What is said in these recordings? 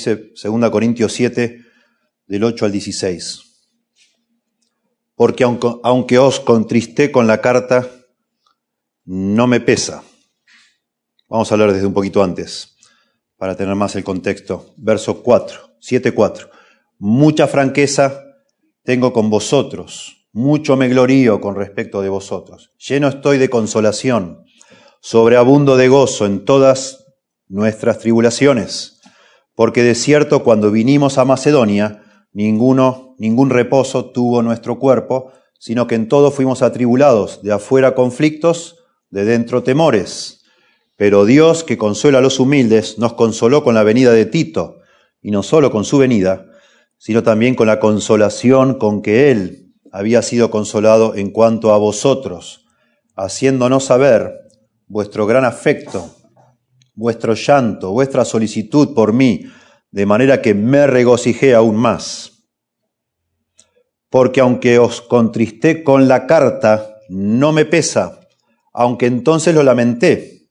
Dice 2 Corintios 7, del 8 al 16. Porque aunque os contristé con la carta, no me pesa. Vamos a hablar desde un poquito antes, para tener más el contexto. Verso 4, 7:4. Mucha franqueza tengo con vosotros, mucho me glorío con respecto de vosotros. Lleno estoy de consolación, sobreabundo de gozo en todas nuestras tribulaciones, porque de cierto cuando vinimos a Macedonia, ningún reposo tuvo nuestro cuerpo, sino que en todo fuimos atribulados, de afuera conflictos, de dentro temores. Pero Dios, que consuela a los humildes, nos consoló con la venida de Tito, y no solo con su venida, sino también con la consolación con que él había sido consolado en cuanto a vosotros, haciéndonos saber vuestro gran afecto, vuestro llanto, vuestra solicitud por mí, de manera que me regocijé aún más. Porque aunque os contristé con la carta, no me pesa, aunque entonces lo lamenté.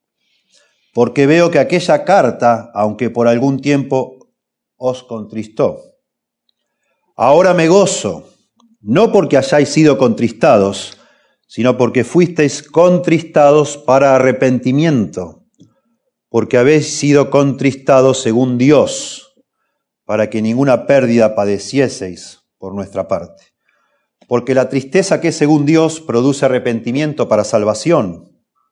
Porque veo que aquella carta, aunque por algún tiempo os contristó, ahora me gozo, no porque hayáis sido contristados, sino porque fuisteis contristados para arrepentimiento, porque habéis sido contristados según Dios, para que ninguna pérdida padecieseis por nuestra parte. Porque la tristeza que es según Dios produce arrepentimiento para salvación,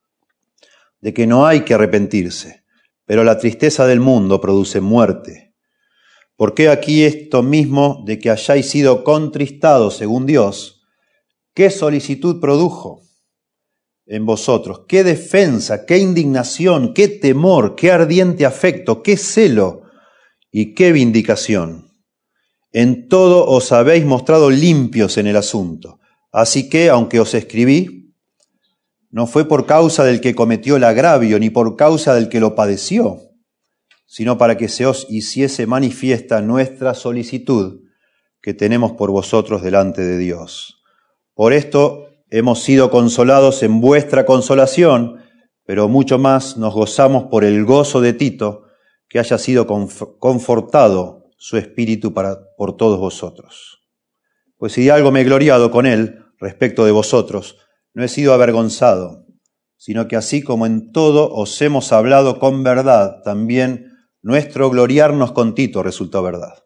de que no hay que arrepentirse, pero la tristeza del mundo produce muerte. ¿Por qué aquí esto mismo de que hayáis sido contristados según Dios? ¿Qué solicitud produjo en vosotros? ¿Qué defensa, qué indignación, qué temor, qué ardiente afecto, qué celo y qué vindicación? En todo os habéis mostrado limpios en el asunto. Así que, aunque os escribí, no fue por causa del que cometió el agravio, ni por causa del que lo padeció, sino para que se os hiciese manifiesta nuestra solicitud que tenemos por vosotros delante de Dios. Por esto hemos sido consolados en vuestra consolación, pero mucho más nos gozamos por el gozo de Tito, que haya sido confortado su espíritu por todos vosotros. Pues si de algo me he gloriado con él respecto de vosotros, no he sido avergonzado, sino que así como en todo os hemos hablado con verdad, también nuestro gloriarnos con Tito resultó verdad.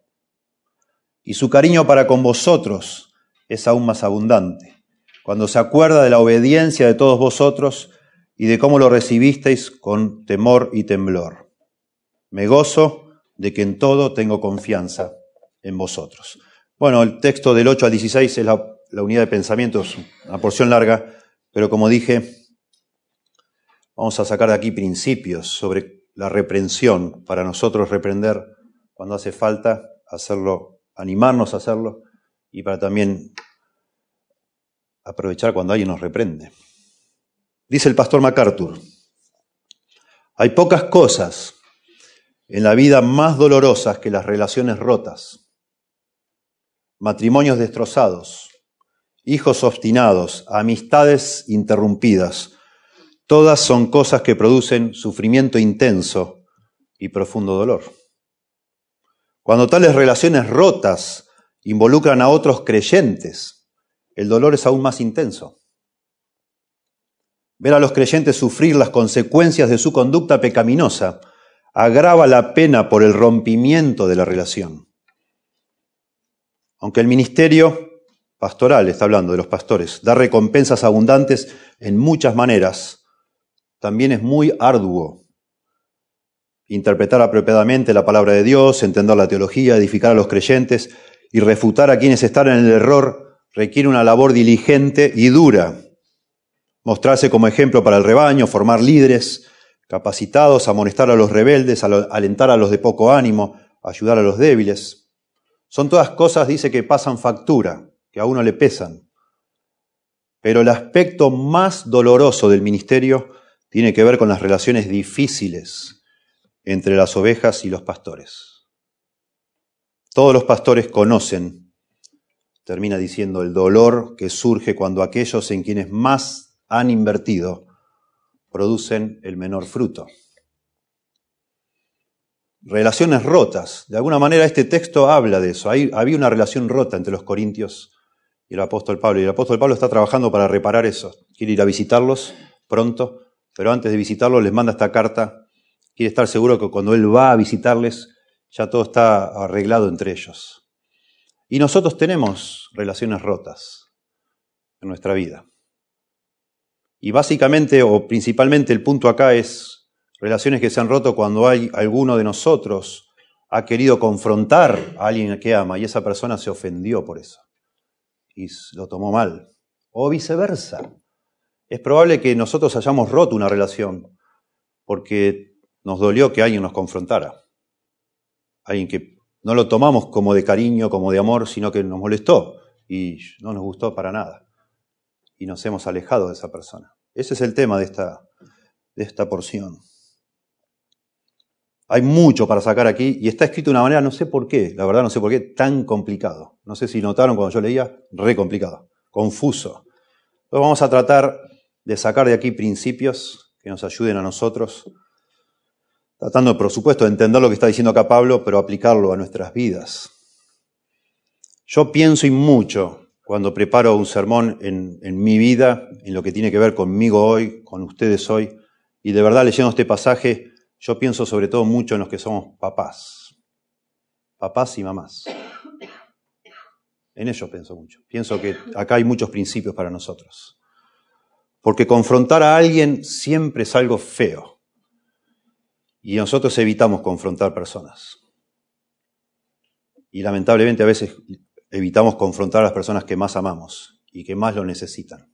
Y su cariño para con vosotros es aún más abundante, cuando se acuerda de la obediencia de todos vosotros y de cómo lo recibisteis con temor y temblor. Me gozo de que en todo tengo confianza en vosotros. Bueno, el texto del 8 al 16 es la unidad de pensamiento, es una porción larga, pero como dije, vamos a sacar de aquí principios sobre la reprensión, para nosotros reprender cuando hace falta, hacerlo, animarnos a hacerlo, y para también aprovechar cuando alguien nos reprende. Dice el pastor MacArthur, hay pocas cosas en la vida más dolorosas que las relaciones rotas, matrimonios destrozados, hijos obstinados, amistades interrumpidas. Todas son cosas que producen sufrimiento intenso y profundo dolor. Cuando tales relaciones rotas involucran a otros creyentes, el dolor es aún más intenso. Ver a los creyentes sufrir las consecuencias de su conducta pecaminosa agrava la pena por el rompimiento de la relación. Aunque el ministerio pastoral, está hablando de los pastores, da recompensas abundantes en muchas maneras, también es muy arduo interpretar apropiadamente la palabra de Dios, entender la teología, edificar a los creyentes y refutar a quienes están en el error requiere una labor diligente y dura. Mostrarse como ejemplo para el rebaño, formar líderes capacitados, amonestar a los rebeldes, alentar a los de poco ánimo, ayudar a los débiles. Son todas cosas, dice, que pasan factura, que a uno le pesan. Pero el aspecto más doloroso del ministerio tiene que ver con las relaciones difíciles entre las ovejas y los pastores. Todos los pastores conocen, termina diciendo, el dolor que surge cuando aquellos en quienes más han invertido producen el menor fruto. relaciones rotas. De alguna manera este texto habla de eso. Había una relación rota entre los corintios y el apóstol Pablo. Y el apóstol Pablo está trabajando para reparar eso. Quiere ir a visitarlos pronto, pero antes de visitarlos les manda esta carta. Quiere estar seguro que cuando él va a visitarles ya todo está arreglado entre ellos. Y nosotros tenemos relaciones rotas en nuestra vida. Y básicamente o principalmente el punto acá es relaciones que se han roto cuando hay alguno de nosotros ha querido confrontar a alguien que ama y esa persona se ofendió por eso y lo tomó mal. O viceversa. Es probable que nosotros hayamos roto una relación porque nos dolió que alguien nos confrontara. Alguien que no lo tomamos como de cariño, como de amor, sino que nos molestó y no nos gustó para nada. Y nos hemos alejado de esa persona. Ese es el tema de esta porción. Hay mucho para sacar aquí y está escrito de una manera, no sé por qué, la verdad no sé por qué, tan complicado. No sé si notaron cuando yo leía, re complicado, confuso. Entonces vamos a tratar de sacar de aquí principios que nos ayuden a nosotros, tratando, por supuesto, de entender lo que está diciendo acá Pablo, pero aplicarlo a nuestras vidas. Yo pienso y mucho cuando preparo un sermón en mi vida, en lo que tiene que ver conmigo hoy, con ustedes hoy, y de verdad leyendo este pasaje, yo pienso sobre todo mucho en los que somos papás y mamás. En ellos pienso mucho. Pienso que acá hay muchos principios para nosotros. Porque confrontar a alguien siempre es algo feo. Y nosotros evitamos confrontar personas. Y lamentablemente a veces evitamos confrontar a las personas que más amamos y que más lo necesitan.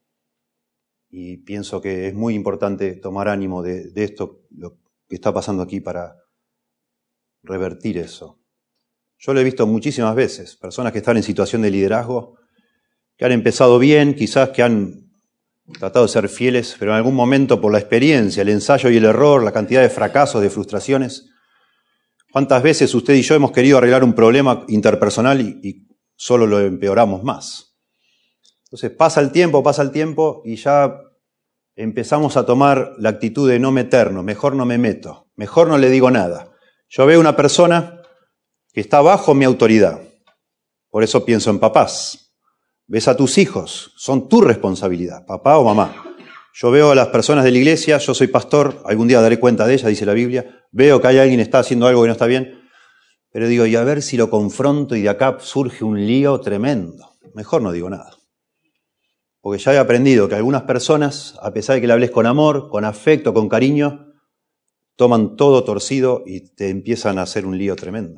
Y pienso que es muy importante tomar ánimo de esto, lo que está pasando aquí para revertir eso. Yo lo he visto muchísimas veces, personas que están en situación de liderazgo, que han empezado bien, quizás que han tratado de ser fieles, pero en algún momento por la experiencia, el ensayo y el error, la cantidad de fracasos, de frustraciones, ¿cuántas veces usted y yo hemos querido arreglar un problema interpersonal y solo lo empeoramos más? Entonces pasa el tiempo y ya empezamos a tomar la actitud de no meternos, mejor no me meto, mejor no le digo nada. Yo veo una persona que está bajo mi autoridad, por eso pienso en papás. Ves a tus hijos, son tu responsabilidad, papá o mamá. Yo veo a las personas de la iglesia, yo soy pastor, algún día daré cuenta de ella, dice la Biblia, veo que hay alguien que está haciendo algo que no está bien, pero digo, y a ver si lo confronto y de acá surge un lío tremendo. Mejor no digo nada. Porque ya he aprendido que algunas personas, a pesar de que le hables con amor, con afecto, con cariño, toman todo torcido y te empiezan a hacer un lío tremendo.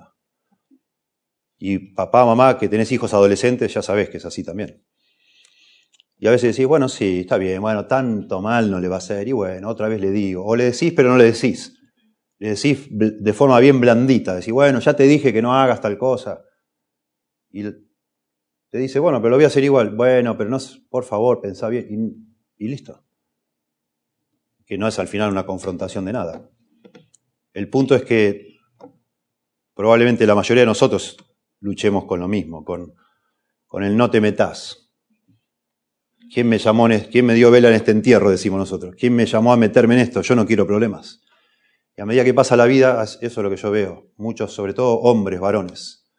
Y papá, mamá, que tenés hijos adolescentes, ya sabés que es así también. Y a veces decís, bueno, sí, está bien, bueno, tanto mal no le va a hacer. Y bueno, otra vez le digo. O le decís, pero no le decís. Le decís de forma bien blandita. Decís, bueno, ya te dije que no hagas tal cosa. Y te dice, bueno, pero lo voy a hacer igual. Bueno, pero no, por favor, pensá bien. Y listo. Que no es al final una confrontación de nada. El punto es que probablemente la mayoría de nosotros luchemos con lo mismo, con el no te metás. ¿Quién me dio vela en este entierro? Decimos nosotros. ¿Quién me llamó a meterme en esto? Yo no quiero problemas. Y a medida que pasa la vida, eso es lo que yo veo. Muchos, sobre todo hombres, varones.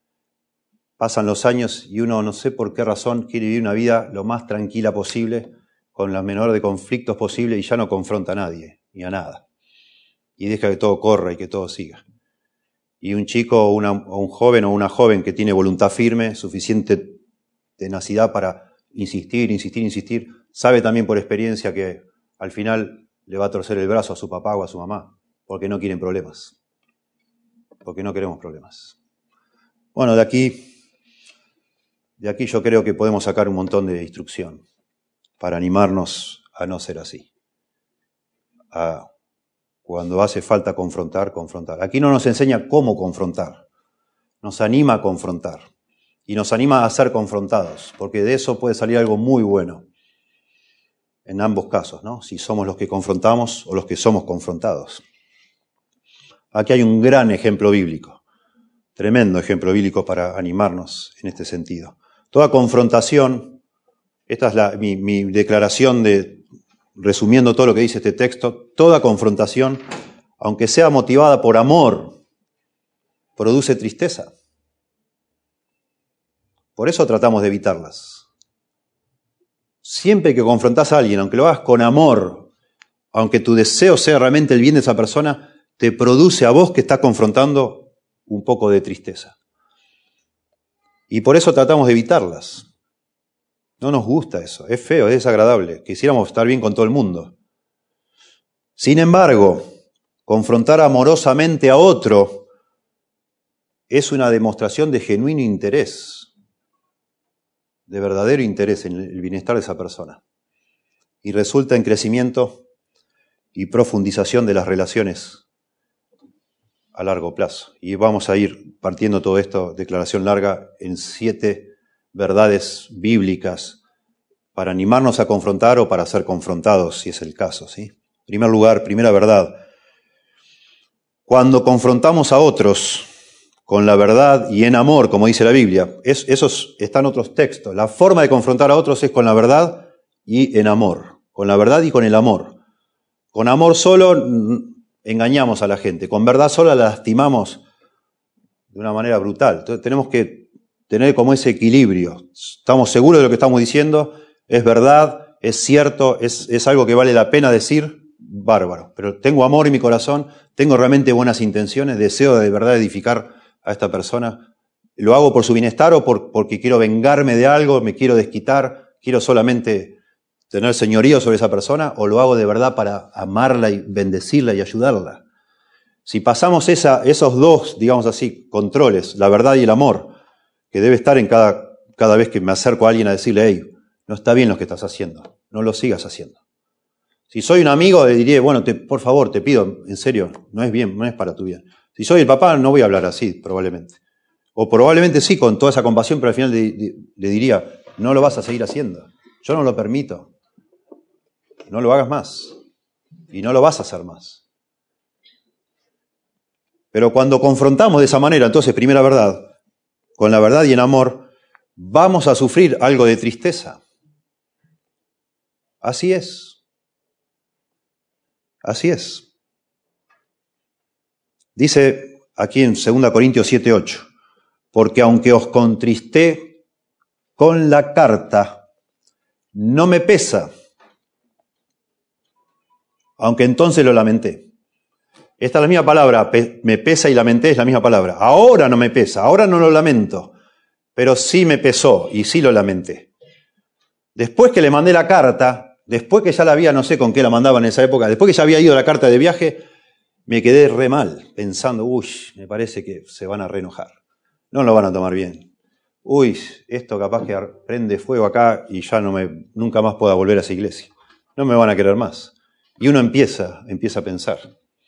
Pasan los años y uno, no sé por qué razón, quiere vivir una vida lo más tranquila posible, con la menor de conflictos posible y ya no confronta a nadie, ni a nada. Y deja que todo corra y que todo siga. Y un chico o un joven o una joven que tiene voluntad firme, suficiente tenacidad para insistir, sabe también por experiencia que al final le va a torcer el brazo a su papá o a su mamá, porque no quieren problemas, porque no queremos problemas. Bueno, de aquí yo creo que podemos sacar un montón de instrucción para animarnos a no ser así. Cuando hace falta confrontar. Aquí no nos enseña cómo confrontar, nos anima a confrontar y nos anima a ser confrontados, porque de eso puede salir algo muy bueno en ambos casos, ¿no? Si somos los que confrontamos o los que somos confrontados. Aquí hay un gran ejemplo bíblico, tremendo ejemplo bíblico para animarnos en este sentido. Toda confrontación, esta es mi declaración resumiendo todo lo que dice este texto, toda confrontación aunque sea motivada por amor, produce tristeza. Por eso tratamos de evitarlas. Siempre que confrontás a alguien, aunque lo hagas con amor, aunque tu deseo sea realmente el bien de esa persona, te produce a vos que estás confrontando un poco de tristeza. Y por eso tratamos de evitarlas. No nos gusta eso, es feo, es desagradable. Quisiéramos estar bien con todo el mundo. Sin embargo, confrontar amorosamente a otro es una demostración de genuino interés, de verdadero interés en el bienestar de esa persona. Y resulta en crecimiento y profundización de las relaciones a largo plazo. Y vamos a ir partiendo todo esto, declaración larga, en 7 verdades bíblicas para animarnos a confrontar o para ser confrontados, si es el caso, ¿sí? En primer lugar, primera verdad. Cuando confrontamos a otros con la verdad y en amor, como dice la Biblia, esos están otros textos. La forma de confrontar a otros es con la verdad y en amor. Con la verdad y con el amor. Con amor solo engañamos a la gente. Con verdad sola la lastimamos de una manera brutal. Entonces tenemos que tener como ese equilibrio. Estamos seguros de lo que estamos diciendo, es verdad, es cierto, es algo que vale la pena decir, bárbaro. Pero tengo amor en mi corazón, tengo realmente buenas intenciones, deseo de verdad edificar a esta persona. ¿Lo hago por su bienestar o porque quiero vengarme de algo, me quiero desquitar, quiero solamente tener señorío sobre esa persona, o lo hago de verdad para amarla y bendecirla y ayudarla? Si pasamos esos dos, digamos así, controles, la verdad y el amor, que debe estar en cada vez que me acerco a alguien a decirle, hey, no está bien lo que estás haciendo, no lo sigas haciendo. Si soy un amigo, le diré, bueno, por favor, te pido, en serio, no es bien, no es para tu bien. Si soy el papá, no voy a hablar así, probablemente. O probablemente sí, con toda esa compasión, pero al final le diría, no lo vas a seguir haciendo. Yo no lo permito. No lo hagas más. Y no lo vas a hacer más. Pero cuando confrontamos de esa manera, entonces, primera verdad, con la verdad y en amor, vamos a sufrir algo de tristeza. Así es. Así es. Dice aquí en 2 Corintios 7:8, porque aunque os contristé con la carta, no me pesa, aunque entonces lo lamenté. Esta es la misma palabra, me pesa y lamenté es la misma palabra. Ahora no me pesa, ahora no lo lamento, pero sí me pesó y sí lo lamenté. Después que le mandé la carta, después que ya la había, no sé con qué la mandaba en esa época, después que ya había ido la carta de viaje, me quedé re mal, pensando, me parece que se van a reenojar. No lo van a tomar bien. Esto capaz que prende fuego acá y ya nunca más pueda volver a esa iglesia. No me van a querer más. Y uno empieza a pensar.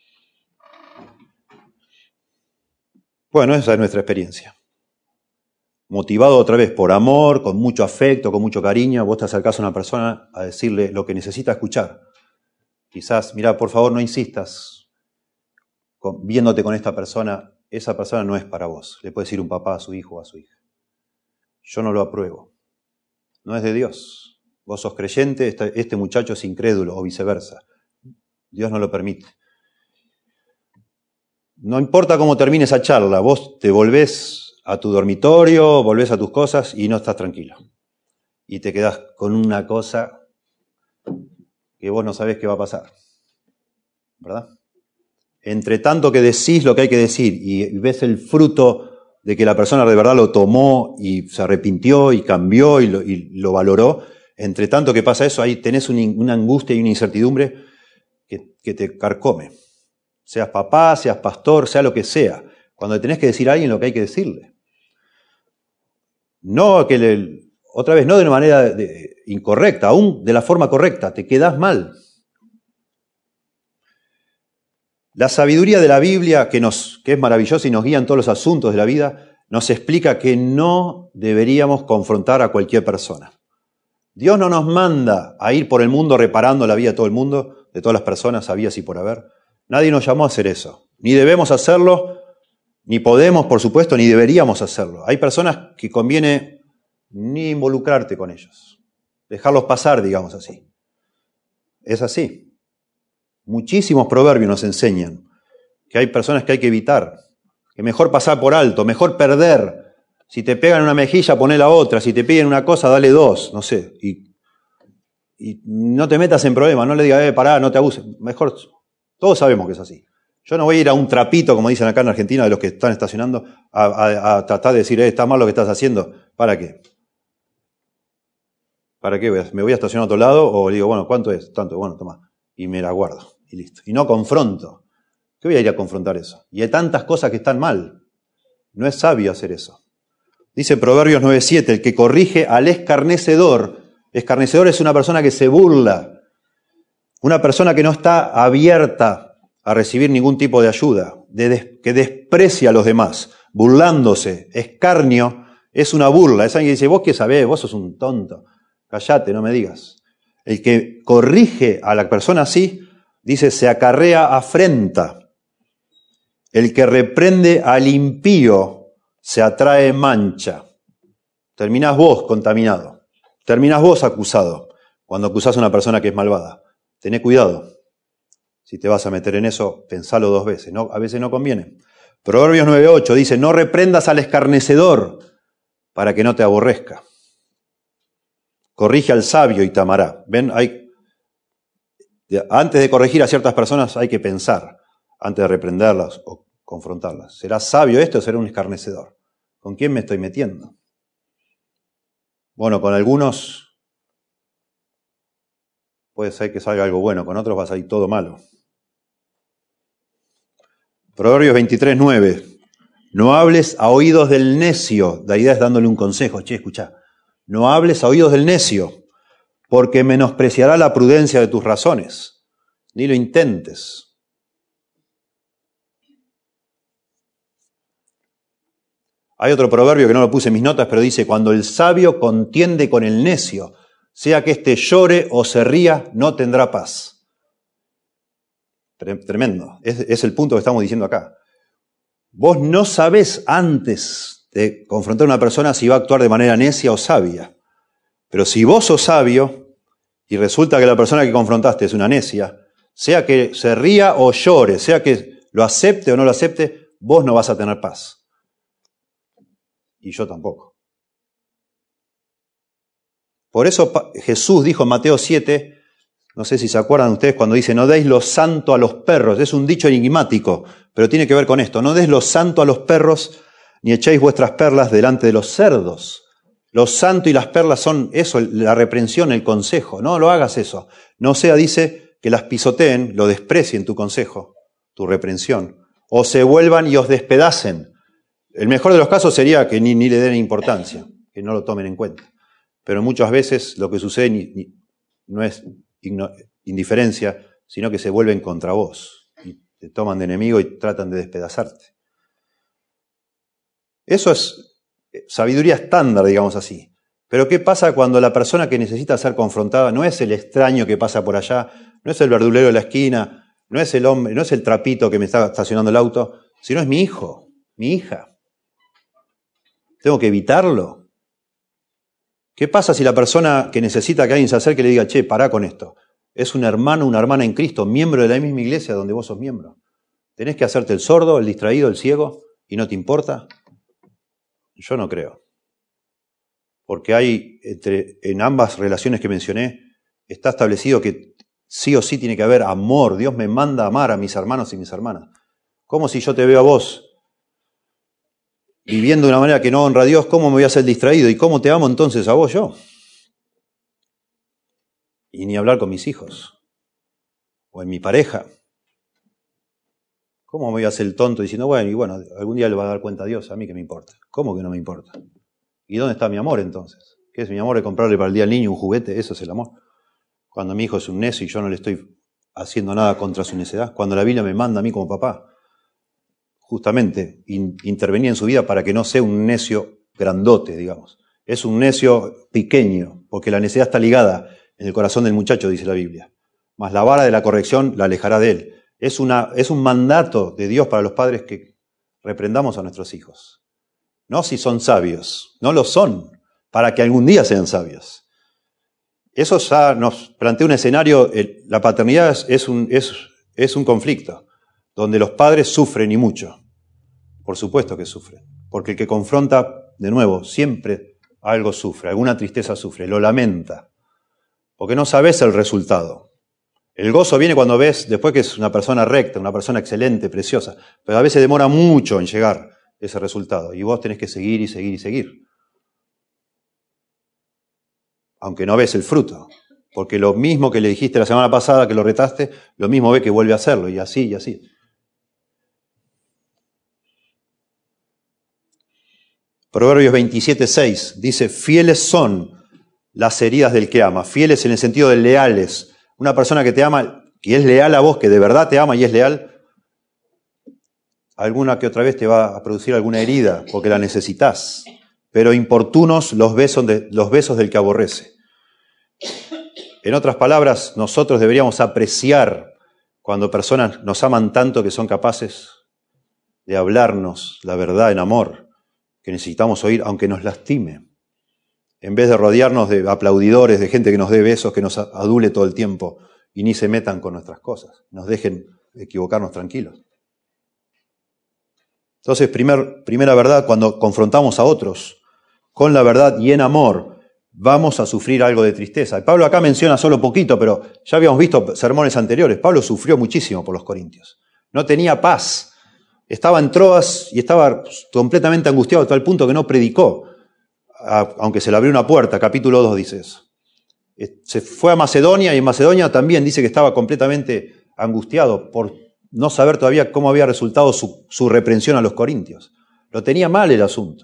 Bueno, esa es nuestra experiencia. Motivado otra vez por amor, con mucho afecto, con mucho cariño, vos te acercás a una persona a decirle lo que necesita escuchar. Quizás, mirá, por favor no insistas viéndote con esta persona, esa persona no es para vos. Le puede decir un papá a su hijo o a su hija. Yo no lo apruebo. No es de Dios. Vos sos creyente, este muchacho es incrédulo o viceversa. Dios no lo permite. No importa cómo termine esa charla, vos te volvés a tu dormitorio, volvés a tus cosas y no estás tranquilo. Y te quedás con una cosa que vos no sabés qué va a pasar. ¿Verdad? Entre tanto que decís lo que hay que decir y ves el fruto de que la persona de verdad lo tomó y se arrepintió y cambió y lo valoró, entre tanto que pasa eso, ahí tenés una angustia y una incertidumbre que te carcome. Seas papá, seas pastor, sea lo que sea. Cuando tenés que decir a alguien lo que hay que decirle. No otra vez, no de una manera incorrecta, aún de la forma correcta, te quedás mal. La sabiduría de la Biblia, que es maravillosa y nos guía en todos los asuntos de la vida, nos explica que no deberíamos confrontar a cualquier persona. Dios no nos manda a ir por el mundo reparando la vida de todo el mundo, de todas las personas, habidas y por haber. Nadie nos llamó a hacer eso. Ni debemos hacerlo, ni podemos, por supuesto, ni deberíamos hacerlo. Hay personas que conviene ni involucrarte con ellos. Dejarlos pasar, digamos así. Es así. Muchísimos proverbios nos enseñan que hay personas que hay que evitar, que mejor pasar por alto, mejor perder. Si te pegan una mejilla, poné la otra. Si te piden una cosa, dale dos, no sé. Y no te metas en problemas, no le digas, pará, no te abuses. Mejor, todos sabemos que es así. Yo no voy a ir a un trapito, como dicen acá en Argentina, de los que están estacionando, a tratar de decir, está mal lo que estás haciendo. ¿Para qué? ¿Para qué? ¿Me voy a estacionar a otro lado? O digo, bueno, ¿cuánto es? Tanto, bueno, toma. Y me la guardo. Y listo. Y no confronto. ¿Qué voy a ir a confrontar eso? Y hay tantas cosas que están mal. No es sabio hacer eso. Dice Proverbios 9:7, el que corrige al escarnecedor. Escarnecedor es una persona que se burla. Una persona que no está abierta a recibir ningún tipo de ayuda. Que desprecia a los demás. Burlándose. Escarnio es una burla. Es alguien que dice, vos qué sabés, vos sos un tonto. Callate, no me digas. El que corrige a la persona así, dice, se acarrea afrenta. El que reprende al impío se atrae mancha. Terminás vos contaminado. Terminás vos acusado. Cuando acusás a una persona que es malvada. Tené cuidado. Si te vas a meter en eso, pensalo 2 veces. ¿No? A veces no conviene. Proverbios 9:8 dice, no reprendas al escarnecedor para que no te aborrezca. Corrige al sabio y te amará. ¿Ven? Antes de corregir a ciertas personas hay que pensar. Antes de reprenderlas o confrontarlas. ¿Será sabio esto o será un escarnecedor? ¿Con quién me estoy metiendo? Bueno, con algunos puede ser que salga algo bueno, con otros va a salir todo malo. Proverbios 23:9. No hables a oídos del necio. La idea es dándole un consejo. Che, escuchá. No hables a oídos del necio, porque menospreciará la prudencia de tus razones. Ni lo intentes. Hay otro proverbio que no lo puse en mis notas, pero dice, cuando el sabio contiende con el necio, sea que éste llore o se ría, no tendrá paz. Tremendo. Es el punto que estamos diciendo acá. Vos no sabés antes de confrontar a una persona si va a actuar de manera necia o sabia. Pero si vos sos sabio y resulta que la persona que confrontaste es una necia, sea que se ría o llore, sea que lo acepte o no lo acepte, vos no vas a tener paz. Y yo tampoco. Por eso Jesús dijo en Mateo 7, no sé si se acuerdan ustedes cuando dice, no deis lo santo a los perros. Es un dicho enigmático, pero tiene que ver con esto. No deis lo santo a los perros, ni echéis vuestras perlas delante de los cerdos. Lo santo y las perlas son eso, la reprensión, el consejo. No lo hagas eso. No sea, dice, que las pisoteen, lo desprecien tu consejo, tu reprensión, o se vuelvan y os despedacen. El mejor de los casos sería que ni le den importancia, que no lo tomen en cuenta. Pero muchas veces lo que sucede no es indiferencia, sino que se vuelven contra vos. Y te toman de enemigo y tratan de despedazarte. Eso es sabiduría estándar, digamos así. Pero ¿qué pasa cuando la persona que necesita ser confrontada no es el extraño que pasa por allá, no es el verdulero de la esquina, no es el hombre, no es el trapito que me está estacionando el auto, sino es mi hijo, mi hija? ¿Tengo que evitarlo? ¿Qué pasa si la persona que necesita que alguien se acerque le diga, che, pará con esto? Es un hermano, una hermana en Cristo, miembro de la misma iglesia donde vos sos miembro. ¿Tenés que hacerte el sordo, el distraído, el ciego y no te importa? Yo no creo. Porque en ambas relaciones que mencioné, está establecido que sí o sí tiene que haber amor. Dios me manda a amar a mis hermanos y mis hermanas. ¿Cómo si yo te veo a vos viviendo de una manera que no honra a Dios, cómo me voy a hacer distraído? ¿Y cómo te amo entonces a vos yo? Y ni hablar con mis hijos. O en mi pareja. ¿Cómo me voy a hacer el tonto diciendo, bueno, algún día le va a dar cuenta a Dios, a mí que me importa? ¿Cómo que no me importa? ¿Y dónde está mi amor entonces? ¿Qué es mi amor de comprarle para el día al niño un juguete? ¿Eso es el amor? Cuando mi hijo es un necio y yo no le estoy haciendo nada contra su necedad. Cuando la Biblia me manda a mí como papá, justamente, intervenir en su vida para que no sea un necio grandote, digamos. Es un necio pequeño, porque la necedad está ligada en el corazón del muchacho, dice la Biblia. Mas la vara de la corrección la alejará de él. Es un mandato de Dios para los padres que reprendamos a nuestros hijos. No si son sabios, no lo son, para que algún día sean sabios. Eso ya nos plantea un escenario, la paternidad es un conflicto. donde los padres sufren y mucho. Por supuesto que sufren, porque el que confronta, de nuevo, siempre algo sufre, alguna tristeza sufre, lo lamenta, porque no sabes el resultado. El gozo viene cuando ves, después que es una persona recta, una persona excelente, preciosa, pero a veces demora mucho en llegar ese resultado, y vos tenés que seguir y seguir y seguir. Aunque no ves el fruto, porque lo mismo que le dijiste la semana pasada, que lo retaste, lo mismo ve que vuelve a hacerlo, y así, y así. Proverbios 27:6 dice, fieles son las heridas del que ama, fieles en el sentido de leales. Una persona que te ama y es leal a vos, que de verdad te ama y es leal, alguna que otra vez te va a producir alguna herida porque la necesitas. Pero importunos los besos del que aborrece. En otras palabras, nosotros deberíamos apreciar cuando personas nos aman tanto que son capaces de hablarnos la verdad en amor, que necesitamos oír, aunque nos lastime. En vez de rodearnos de aplaudidores, de gente que nos dé besos, que nos adule todo el tiempo y ni se metan con nuestras cosas, nos dejen equivocarnos tranquilos. Entonces, primera verdad, cuando confrontamos a otros con la verdad y en amor, vamos a sufrir algo de tristeza. Y Pablo acá menciona solo poquito, pero ya habíamos visto sermones anteriores. Pablo sufrió muchísimo por los corintios. No tenía paz. Estaba en Troas y estaba completamente angustiado a tal punto que no predicó, aunque se le abrió una puerta. Capítulo 2 dice eso. Se fue a Macedonia y en Macedonia también dice que estaba completamente angustiado por no saber todavía cómo había resultado su reprensión a los corintios. Lo tenía mal el asunto.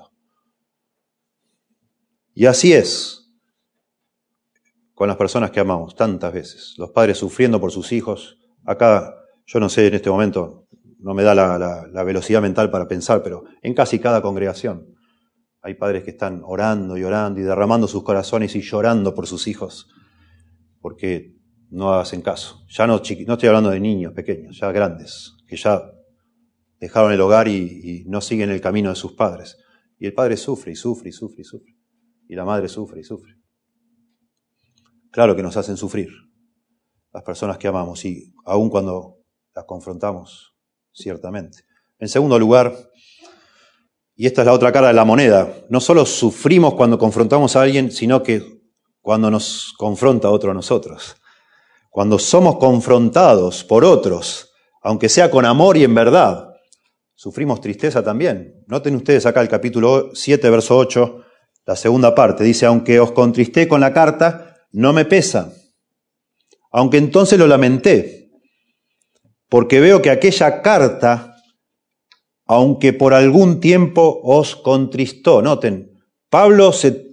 Y así es con las personas que amamos tantas veces. Los padres sufriendo por sus hijos. Acá, yo no sé en este momento, no me da la velocidad mental para pensar, pero en casi cada congregación hay padres que están orando y orando y derramando sus corazones y llorando por sus hijos porque no hacen caso. Ya no estoy hablando de niños pequeños, ya grandes, que ya dejaron el hogar y no siguen el camino de sus padres. Y el padre sufre y sufre y sufre y sufre. Y la madre sufre y sufre. Claro que nos hacen sufrir las personas que amamos y aun cuando las confrontamos, ciertamente. En segundo lugar, y esta es la otra cara de la moneda, no solo sufrimos cuando confrontamos a alguien, sino que cuando nos confronta otro a nosotros. Cuando somos confrontados por otros, aunque sea con amor y en verdad, sufrimos tristeza también. Noten ustedes acá el capítulo 7, verso 8, la segunda parte. Dice, aunque os contristé con la carta, no me pesa. Aunque entonces lo lamenté, porque veo que aquella carta, aunque por algún tiempo os contristó. Noten, Pablo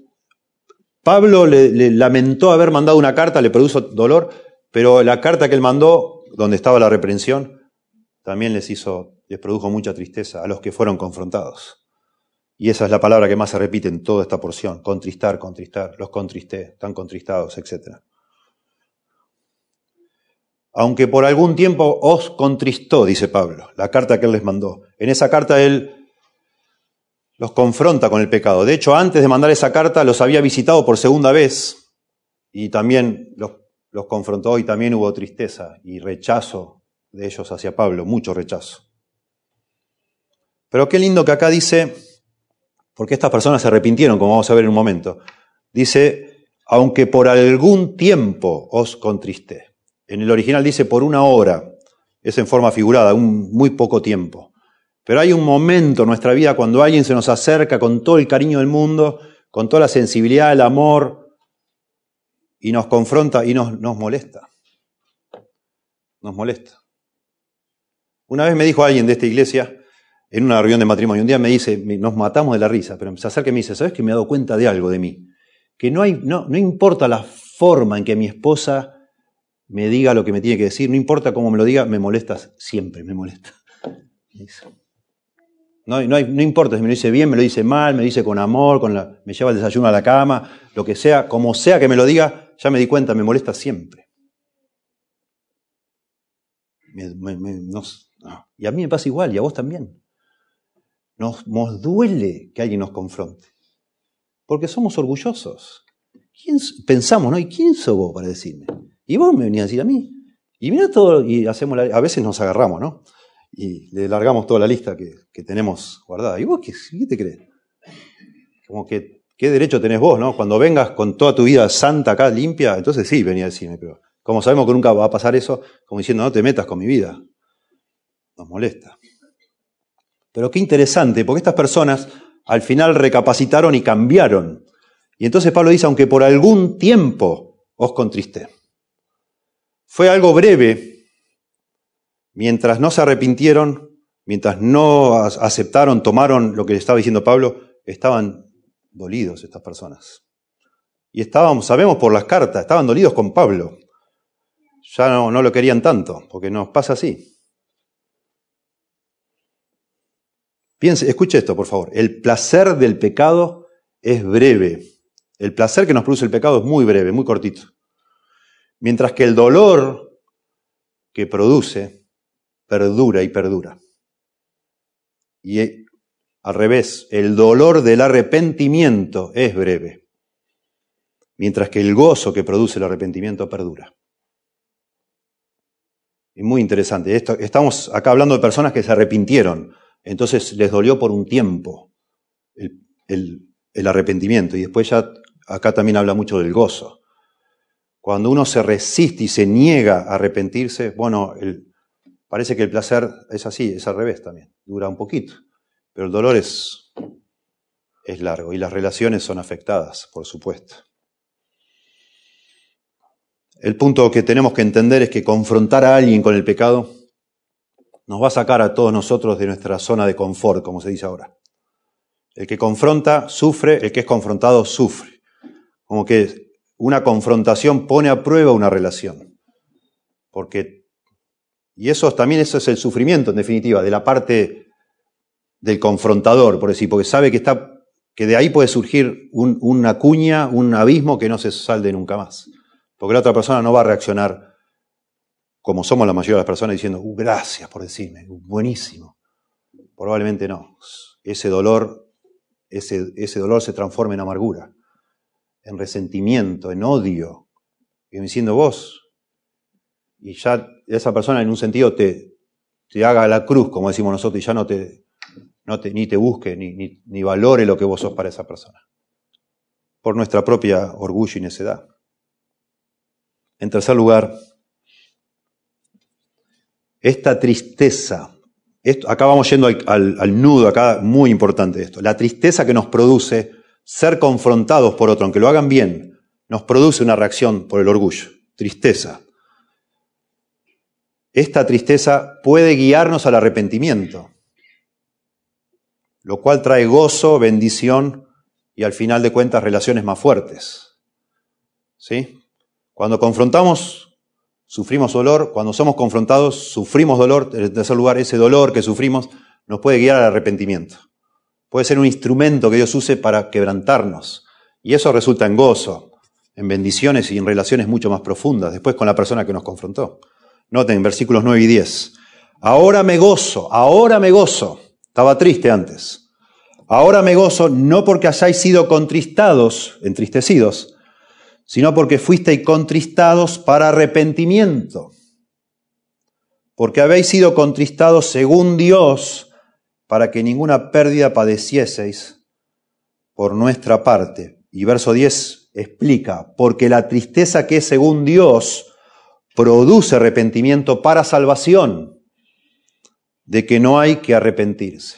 le lamentó haber mandado una carta, le produjo dolor, pero la carta que él mandó, donde estaba la reprensión, también les produjo mucha tristeza a los que fueron confrontados. Y esa es la palabra que más se repite en toda esta porción. Contristar, contristar, los contristé, están contristados, etc. Aunque por algún tiempo os contristó, dice Pablo, la carta que él les mandó. En esa carta él los confronta con el pecado. De hecho, antes de mandar esa carta los había visitado por segunda vez y también los confrontó y también hubo tristeza y rechazo de ellos hacia Pablo, mucho rechazo. Pero qué lindo que acá dice, porque estas personas se arrepintieron, como vamos a ver en un momento. Dice, aunque por algún tiempo os contristé. En el original dice por una hora, es en forma figurada, un muy poco tiempo. Pero hay un momento en nuestra vida cuando alguien se nos acerca con todo el cariño del mundo, con toda la sensibilidad, el amor, y nos confronta y nos molesta. Nos molesta. Una vez me dijo alguien de esta iglesia, en una reunión de matrimonio, un día me dice, nos matamos de la risa, pero se acerca y me dice, ¿sabes que me he dado cuenta de algo de mí? Que no importa la forma en que mi esposa me diga lo que me tiene que decir, no importa cómo me lo diga, me molesta siempre, me molesta. No importa si me lo dice bien, me lo dice mal, me lo dice con amor, me lleva el desayuno a la cama, lo que sea, como sea que me lo diga, ya me di cuenta, me molesta siempre. Y a mí me pasa igual, y a vos también. Nos duele que alguien nos confronte, porque somos orgullosos. Pensamos, ¿no? ¿Y quién sos vos para decirme? Y vos me venías a decir a mí. Y mirá todo, y a veces nos agarramos, ¿no? Y le largamos toda la lista que tenemos guardada. ¿Y vos qué te crees? Como que, ¿qué derecho tenés vos, no? Cuando vengas con toda tu vida santa acá, limpia, entonces sí, venía a decirme, pero como sabemos que nunca va a pasar eso, como diciendo, no te metas con mi vida. Nos molesta. Pero qué interesante, porque estas personas al final recapacitaron y cambiaron. Y entonces Pablo dice, aunque por algún tiempo os contristé. Fue algo breve, mientras no se arrepintieron, mientras no aceptaron, tomaron lo que le estaba diciendo Pablo, estaban dolidos estas personas. Y sabemos por las cartas, estaban dolidos con Pablo. Ya no lo querían tanto, porque nos pasa así. Piense, escuche esto, por favor. El placer del pecado es breve. El placer que nos produce el pecado es muy breve, muy cortito. Mientras que el dolor que produce perdura y perdura. Y al revés, el dolor del arrepentimiento es breve. Mientras que el gozo que produce el arrepentimiento perdura. Es muy interesante. Estamos acá hablando de personas que se arrepintieron. Entonces les dolió por un tiempo el arrepentimiento. Y después ya acá también habla mucho del gozo. Cuando uno se resiste y se niega a arrepentirse, bueno, parece que el placer es así, es al revés también. Dura un poquito. Pero el dolor es largo y las relaciones son afectadas, por supuesto. El punto que tenemos que entender es que confrontar a alguien con el pecado nos va a sacar a todos nosotros de nuestra zona de confort, como se dice ahora. El que confronta sufre, el que es confrontado sufre. Como que una confrontación pone a prueba una relación. Y eso es el sufrimiento, en definitiva, de la parte del confrontador, por decir, porque sabe que de ahí puede surgir una cuña, un abismo que no se salde nunca más. Porque la otra persona no va a reaccionar como somos la mayoría de las personas, diciendo, gracias por decirme, buenísimo. Probablemente no. Ese dolor se transforma en amargura, en resentimiento, en odio. Y diciendo vos, y ya esa persona en un sentido te haga la cruz, como decimos nosotros, y ya ni te busque, ni valore lo que vos sos para esa persona. Por nuestra propia orgullo y necedad. En tercer lugar, esta tristeza, acá vamos yendo al nudo, acá muy importante esto, la tristeza que nos produce ser confrontados por otro, aunque lo hagan bien, nos produce una reacción por el orgullo, tristeza. Esta tristeza puede guiarnos al arrepentimiento, lo cual trae gozo, bendición y al final de cuentas relaciones más fuertes. ¿Sí? Cuando confrontamos, sufrimos dolor. Cuando somos confrontados, sufrimos dolor. En tercer lugar, ese dolor que sufrimos nos puede guiar al arrepentimiento. Puede ser un instrumento que Dios use para quebrantarnos. Y eso resulta en gozo, en bendiciones y en relaciones mucho más profundas, después con la persona que nos confrontó. Noten, versículos 9 y 10. Ahora me gozo. Estaba triste antes. Ahora me gozo no porque hayáis sido contristados, entristecidos, sino porque fuisteis contristados para arrepentimiento. Porque habéis sido contristados según Dios, para que ninguna pérdida padecieseis por nuestra parte. Y verso 10 explica, porque la tristeza que es según Dios produce arrepentimiento para salvación, de que no hay que arrepentirse.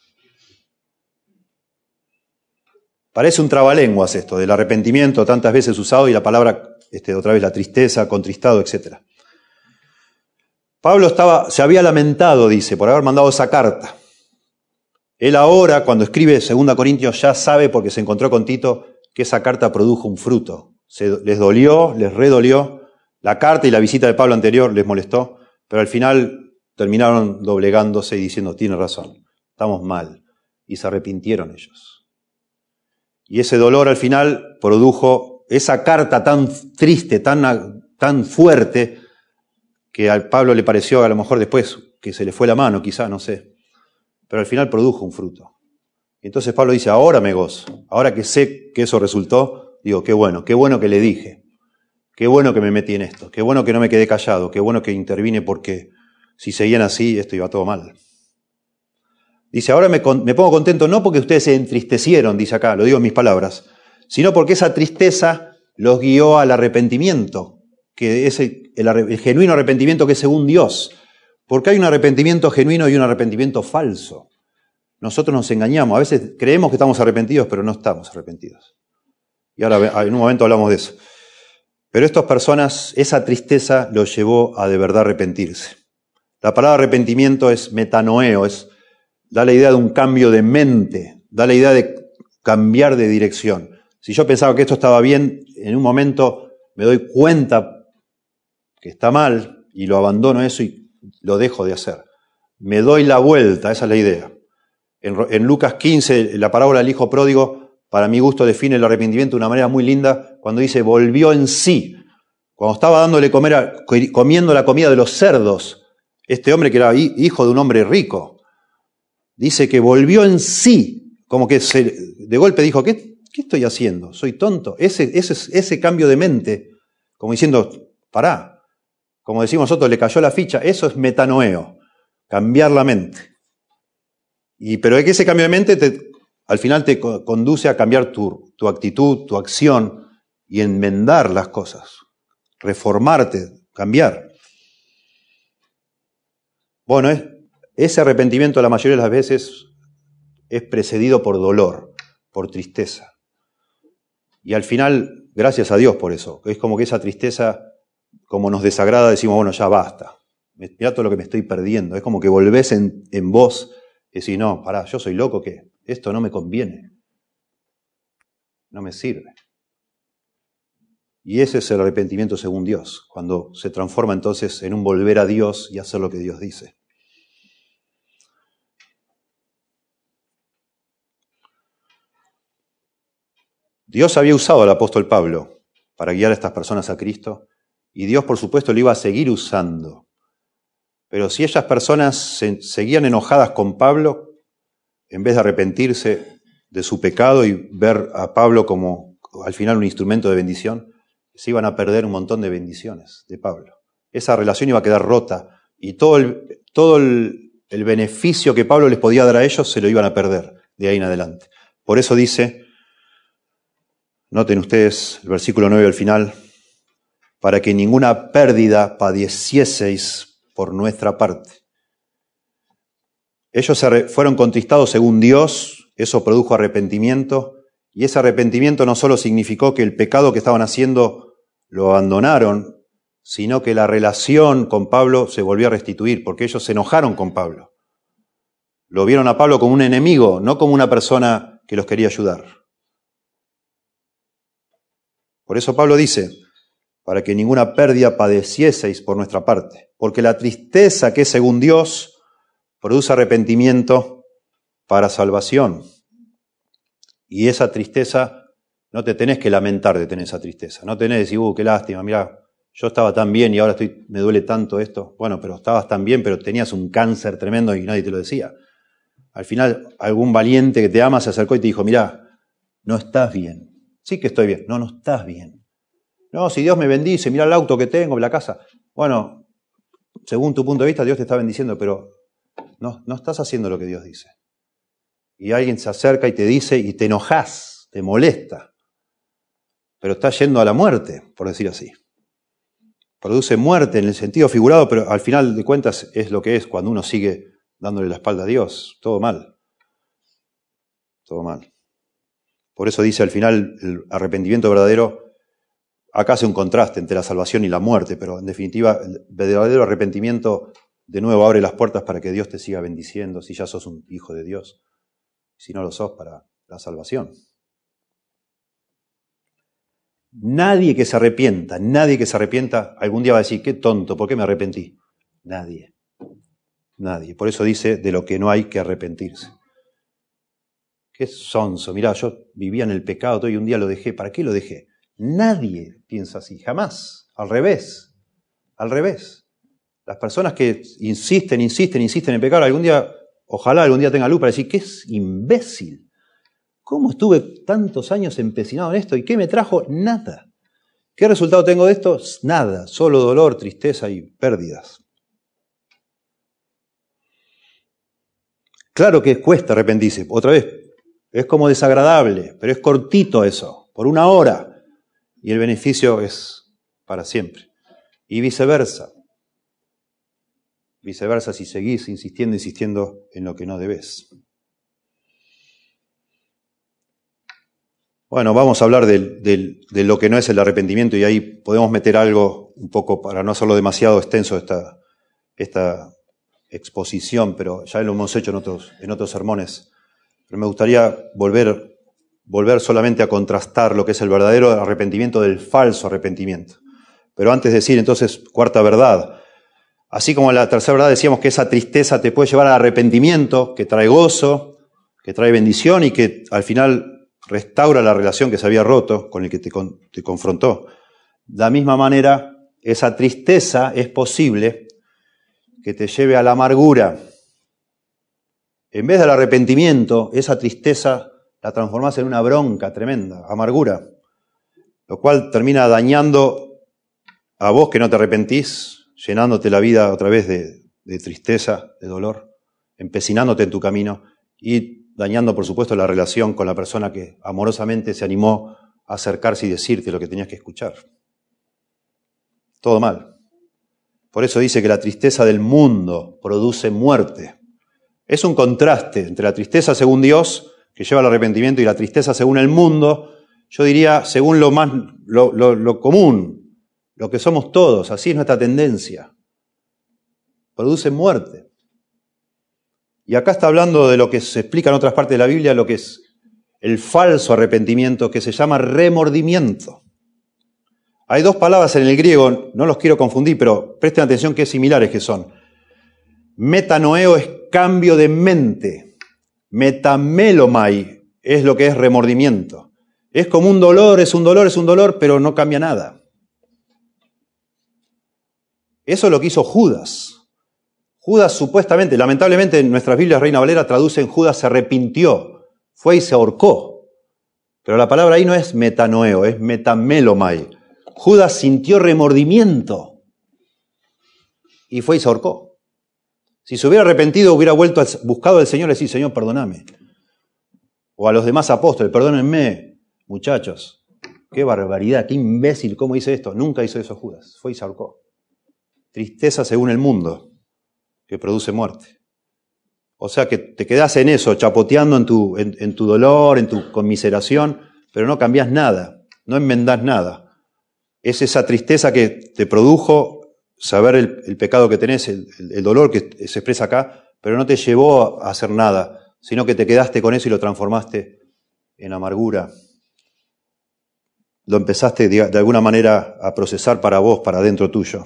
Parece un trabalenguas esto, del arrepentimiento tantas veces usado y la palabra, otra vez la tristeza, contristado, etc. Pablo se había lamentado, dice, por haber mandado esa carta. Él ahora, cuando escribe 2 Corintios, ya sabe, porque se encontró con Tito, que esa carta produjo un fruto. Les dolió, les redolió. La carta y la visita de Pablo anterior les molestó, pero al final terminaron doblegándose y diciendo, tiene razón, estamos mal. Y se arrepintieron ellos. Y ese dolor al final produjo esa carta tan triste, tan fuerte, que a Pablo le pareció a lo mejor después que se le fue la mano, quizá, no sé. Pero al final produjo un fruto. Y entonces Pablo dice, ahora me gozo. Ahora que sé que eso resultó, digo, qué bueno que le dije. Qué bueno que me metí en esto. Qué bueno que no me quedé callado. Qué bueno que intervine porque Si seguían así, esto iba todo mal. Dice, ahora me pongo contento no porque ustedes se entristecieron, dice acá, lo digo en mis palabras, sino porque esa tristeza los guió al arrepentimiento, que es el genuino arrepentimiento que es según Dios. Porque hay un arrepentimiento genuino y un arrepentimiento falso. Nosotros nos engañamos, a veces creemos que estamos arrepentidos, pero no estamos arrepentidos. Y ahora en un momento hablamos de eso. Pero estas personas, esa tristeza los llevó a de verdad arrepentirse. La palabra arrepentimiento es metanoeo, da la idea de un cambio de mente, da la idea de cambiar de dirección. Si yo pensaba que esto estaba bien, en un momento me doy cuenta que está mal y lo abandono eso y lo dejo de hacer. Me doy la vuelta, esa es la idea. En Lucas 15, la parábola del hijo pródigo, para mi gusto define el arrepentimiento de una manera muy linda, cuando dice volvió en sí. Cuando estaba dándole comiendo la comida de los cerdos, este hombre que era hijo de un hombre rico, dice que volvió en sí, como que de golpe dijo, ¿qué estoy haciendo? ¿Soy tonto? Ese cambio de mente, como diciendo, pará, como decimos nosotros, le cayó la ficha, eso es metanoeo, cambiar la mente. Pero es que ese cambio de mente al final te conduce a cambiar tu actitud, tu acción y enmendar las cosas, reformarte, cambiar. Bueno, ese arrepentimiento la mayoría de las veces es precedido por dolor, por tristeza. Y al final, gracias a Dios por eso, es como que esa tristeza, como nos desagrada, decimos, bueno, ya basta. Mirá todo lo que me estoy perdiendo. Es como que volvés en vos y decís, no, pará, yo soy loco, ¿qué? Esto no me conviene. No me sirve. Y ese es el arrepentimiento según Dios, cuando se transforma entonces en un volver a Dios y hacer lo que Dios dice. Dios había usado al apóstol Pablo para guiar a estas personas a Cristo, y Dios, por supuesto, lo iba a seguir usando. Pero si esas personas seguían enojadas con Pablo, en vez de arrepentirse de su pecado y ver a Pablo como al final un instrumento de bendición, se iban a perder un montón de bendiciones de Pablo. Esa relación iba a quedar rota y todo el beneficio que Pablo les podía dar a ellos se lo iban a perder de ahí en adelante. Por eso dice, noten ustedes el versículo 9 al final, para que ninguna pérdida padecieseis por nuestra parte. Ellos fueron contristados según Dios, eso produjo arrepentimiento, y ese arrepentimiento no solo significó que el pecado que estaban haciendo lo abandonaron, sino que la relación con Pablo se volvió a restituir, porque ellos se enojaron con Pablo. Lo vieron a Pablo como un enemigo, no como una persona que los quería ayudar. Por eso Pablo dice, para que ninguna pérdida padecieseis por nuestra parte, porque la tristeza que es según Dios produce arrepentimiento para salvación. Y esa tristeza, no te tenés que lamentar de tener esa tristeza, no tenés que decir, qué lástima, mirá, yo estaba tan bien y ahora me duele tanto esto. Bueno, pero estabas tan bien, pero tenías un cáncer tremendo y nadie te lo decía. Al final, algún valiente que te ama se acercó y te dijo, mirá, no estás bien. Sí que estoy bien. No estás bien. No, si Dios me bendice, mirá el auto que tengo, la casa. Bueno, según tu punto de vista, Dios te está bendiciendo, pero no estás haciendo lo que Dios dice. Y alguien se acerca y te dice, y te enojás, te molesta. Pero estás yendo a la muerte, por decir así. Produce muerte en el sentido figurado, pero al final de cuentas es lo que es cuando uno sigue dándole la espalda a Dios. Todo mal. Todo mal. Por eso dice al final el arrepentimiento verdadero, acá hace un contraste entre la salvación y la muerte, pero en definitiva el verdadero arrepentimiento de nuevo abre las puertas para que Dios te siga bendiciendo si ya sos un hijo de Dios, si no lo sos para la salvación. Nadie que se arrepienta, algún día va a decir, qué tonto, ¿por qué me arrepentí? Nadie. Por eso dice, de lo que no hay que arrepentirse. Qué sonso, mirá, yo vivía en el pecado todo y un día lo dejé. ¿Para qué lo dejé? Nadie piensa así, jamás. Al revés. Las personas que insisten en pecar, ojalá algún día tenga luz para decir, qué es imbécil. ¿Cómo estuve tantos años empecinado en esto? ¿Y qué me trajo? Nada. ¿Qué resultado tengo de esto? Nada, solo dolor, tristeza y pérdidas. Claro que cuesta arrepentirse. Otra vez, es como desagradable, pero es cortito eso, por 1 hora. Y el beneficio es para siempre. Y viceversa. Viceversa si seguís insistiendo en lo que no debes. Bueno, vamos a hablar de lo que no es el arrepentimiento y ahí podemos meter algo un poco para no hacerlo demasiado extenso esta exposición, pero ya lo hemos hecho en otros sermones. Pero me gustaría volver solamente a contrastar lo que es el verdadero arrepentimiento del falso arrepentimiento. Pero antes de decir entonces, cuarta verdad, así como en la tercera verdad decíamos que esa tristeza te puede llevar al arrepentimiento, que trae gozo, que trae bendición y que al final restaura la relación que se había roto con el que te confrontó. De la misma manera, esa tristeza es posible que te lleve a la amargura. En vez del arrepentimiento, esa tristeza la transformás en una bronca tremenda, amargura, lo cual termina dañando a vos que no te arrepentís, llenándote la vida otra vez de tristeza, de dolor, empecinándote en tu camino y dañando, por supuesto, la relación con la persona que amorosamente se animó a acercarse y decirte lo que tenías que escuchar. Todo mal. Por eso dice que la tristeza del mundo produce muerte. Es un contraste entre la tristeza según Dios, que lleva al arrepentimiento, y la tristeza según el mundo, yo diría, según lo común, lo que somos todos, así es nuestra tendencia. Produce muerte. Y acá está hablando de lo que se explica en otras partes de la Biblia, lo que es el falso arrepentimiento, que se llama remordimiento. Hay 2 palabras en el griego, no los quiero confundir, pero presten atención qué similares que son. Metanoeo es cambio de mente. Metamelomai es lo que es remordimiento. Es como un dolor, es un dolor, pero no cambia nada. Eso es lo que hizo Judas. Judas supuestamente, lamentablemente en nuestras Biblias Reina Valera traducen Judas se arrepintió, fue y se ahorcó. Pero la palabra ahí no es metanoeo, es metamelomai. Judas sintió remordimiento y fue y se ahorcó. Si se hubiera arrepentido, hubiera buscado al Señor y decir, Señor, perdóname. O a los demás apóstoles, perdónenme, muchachos. Qué barbaridad, qué imbécil, ¿cómo hice esto? Nunca hizo eso Judas, fue y se ahorcó. Tristeza según el mundo, que produce muerte. O sea que te quedás en eso, chapoteando en tu dolor, en tu conmiseración, pero no cambiás nada, no enmendás nada. Es esa tristeza que te produjo saber el pecado que tenés, el dolor que se expresa acá, pero no te llevó a hacer nada, sino que te quedaste con eso y lo transformaste en amargura. Lo empezaste de alguna manera a procesar para vos, para dentro tuyo.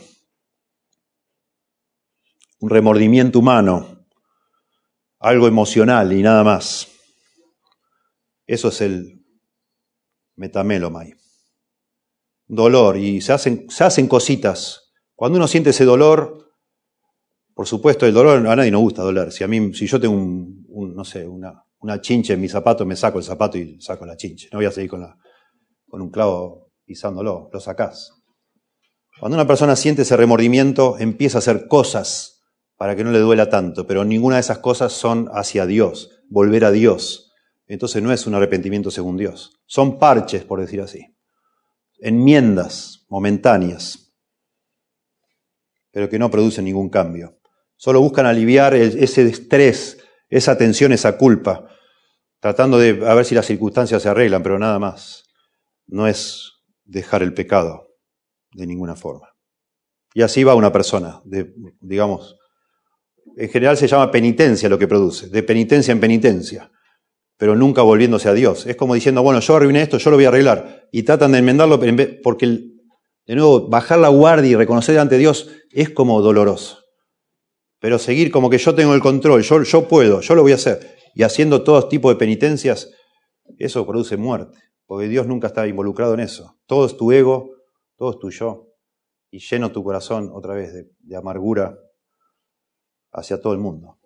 Un remordimiento humano, algo emocional y nada más. Eso es el metamelomai. Dolor, y se hacen cositas. Cuando uno siente ese dolor, por supuesto el dolor, a nadie nos gusta doler. Si yo tengo una chinche en mi zapato, me saco el zapato y saco la chinche. No voy a seguir con un clavo pisándolo, lo sacás. Cuando una persona siente ese remordimiento, empieza a hacer cosas para que no le duela tanto, pero ninguna de esas cosas son hacia Dios, volver a Dios. Entonces no es un arrepentimiento según Dios. Son parches, por decir así. Enmiendas momentáneas, pero que no producen ningún cambio. Solo buscan aliviar ese estrés, esa tensión, esa culpa, tratando de ver si las circunstancias se arreglan, pero nada más. No es dejar el pecado de ninguna forma. Y así va una persona, digamos, en general se llama penitencia lo que produce, de penitencia en penitencia, pero nunca volviéndose a Dios. Es como diciendo, bueno, yo arruiné esto, yo lo voy a arreglar. Y tratan de enmendarlo, porque, de nuevo, bajar la guardia y reconocer ante Dios es como doloroso. Pero seguir como que yo tengo el control, yo puedo, yo lo voy a hacer, y haciendo todo tipo de penitencias, eso produce muerte, porque Dios nunca está involucrado en eso. Todo es tu ego, todo es tu yo, y lleno tu corazón otra vez de amargura hacia todo el mundo.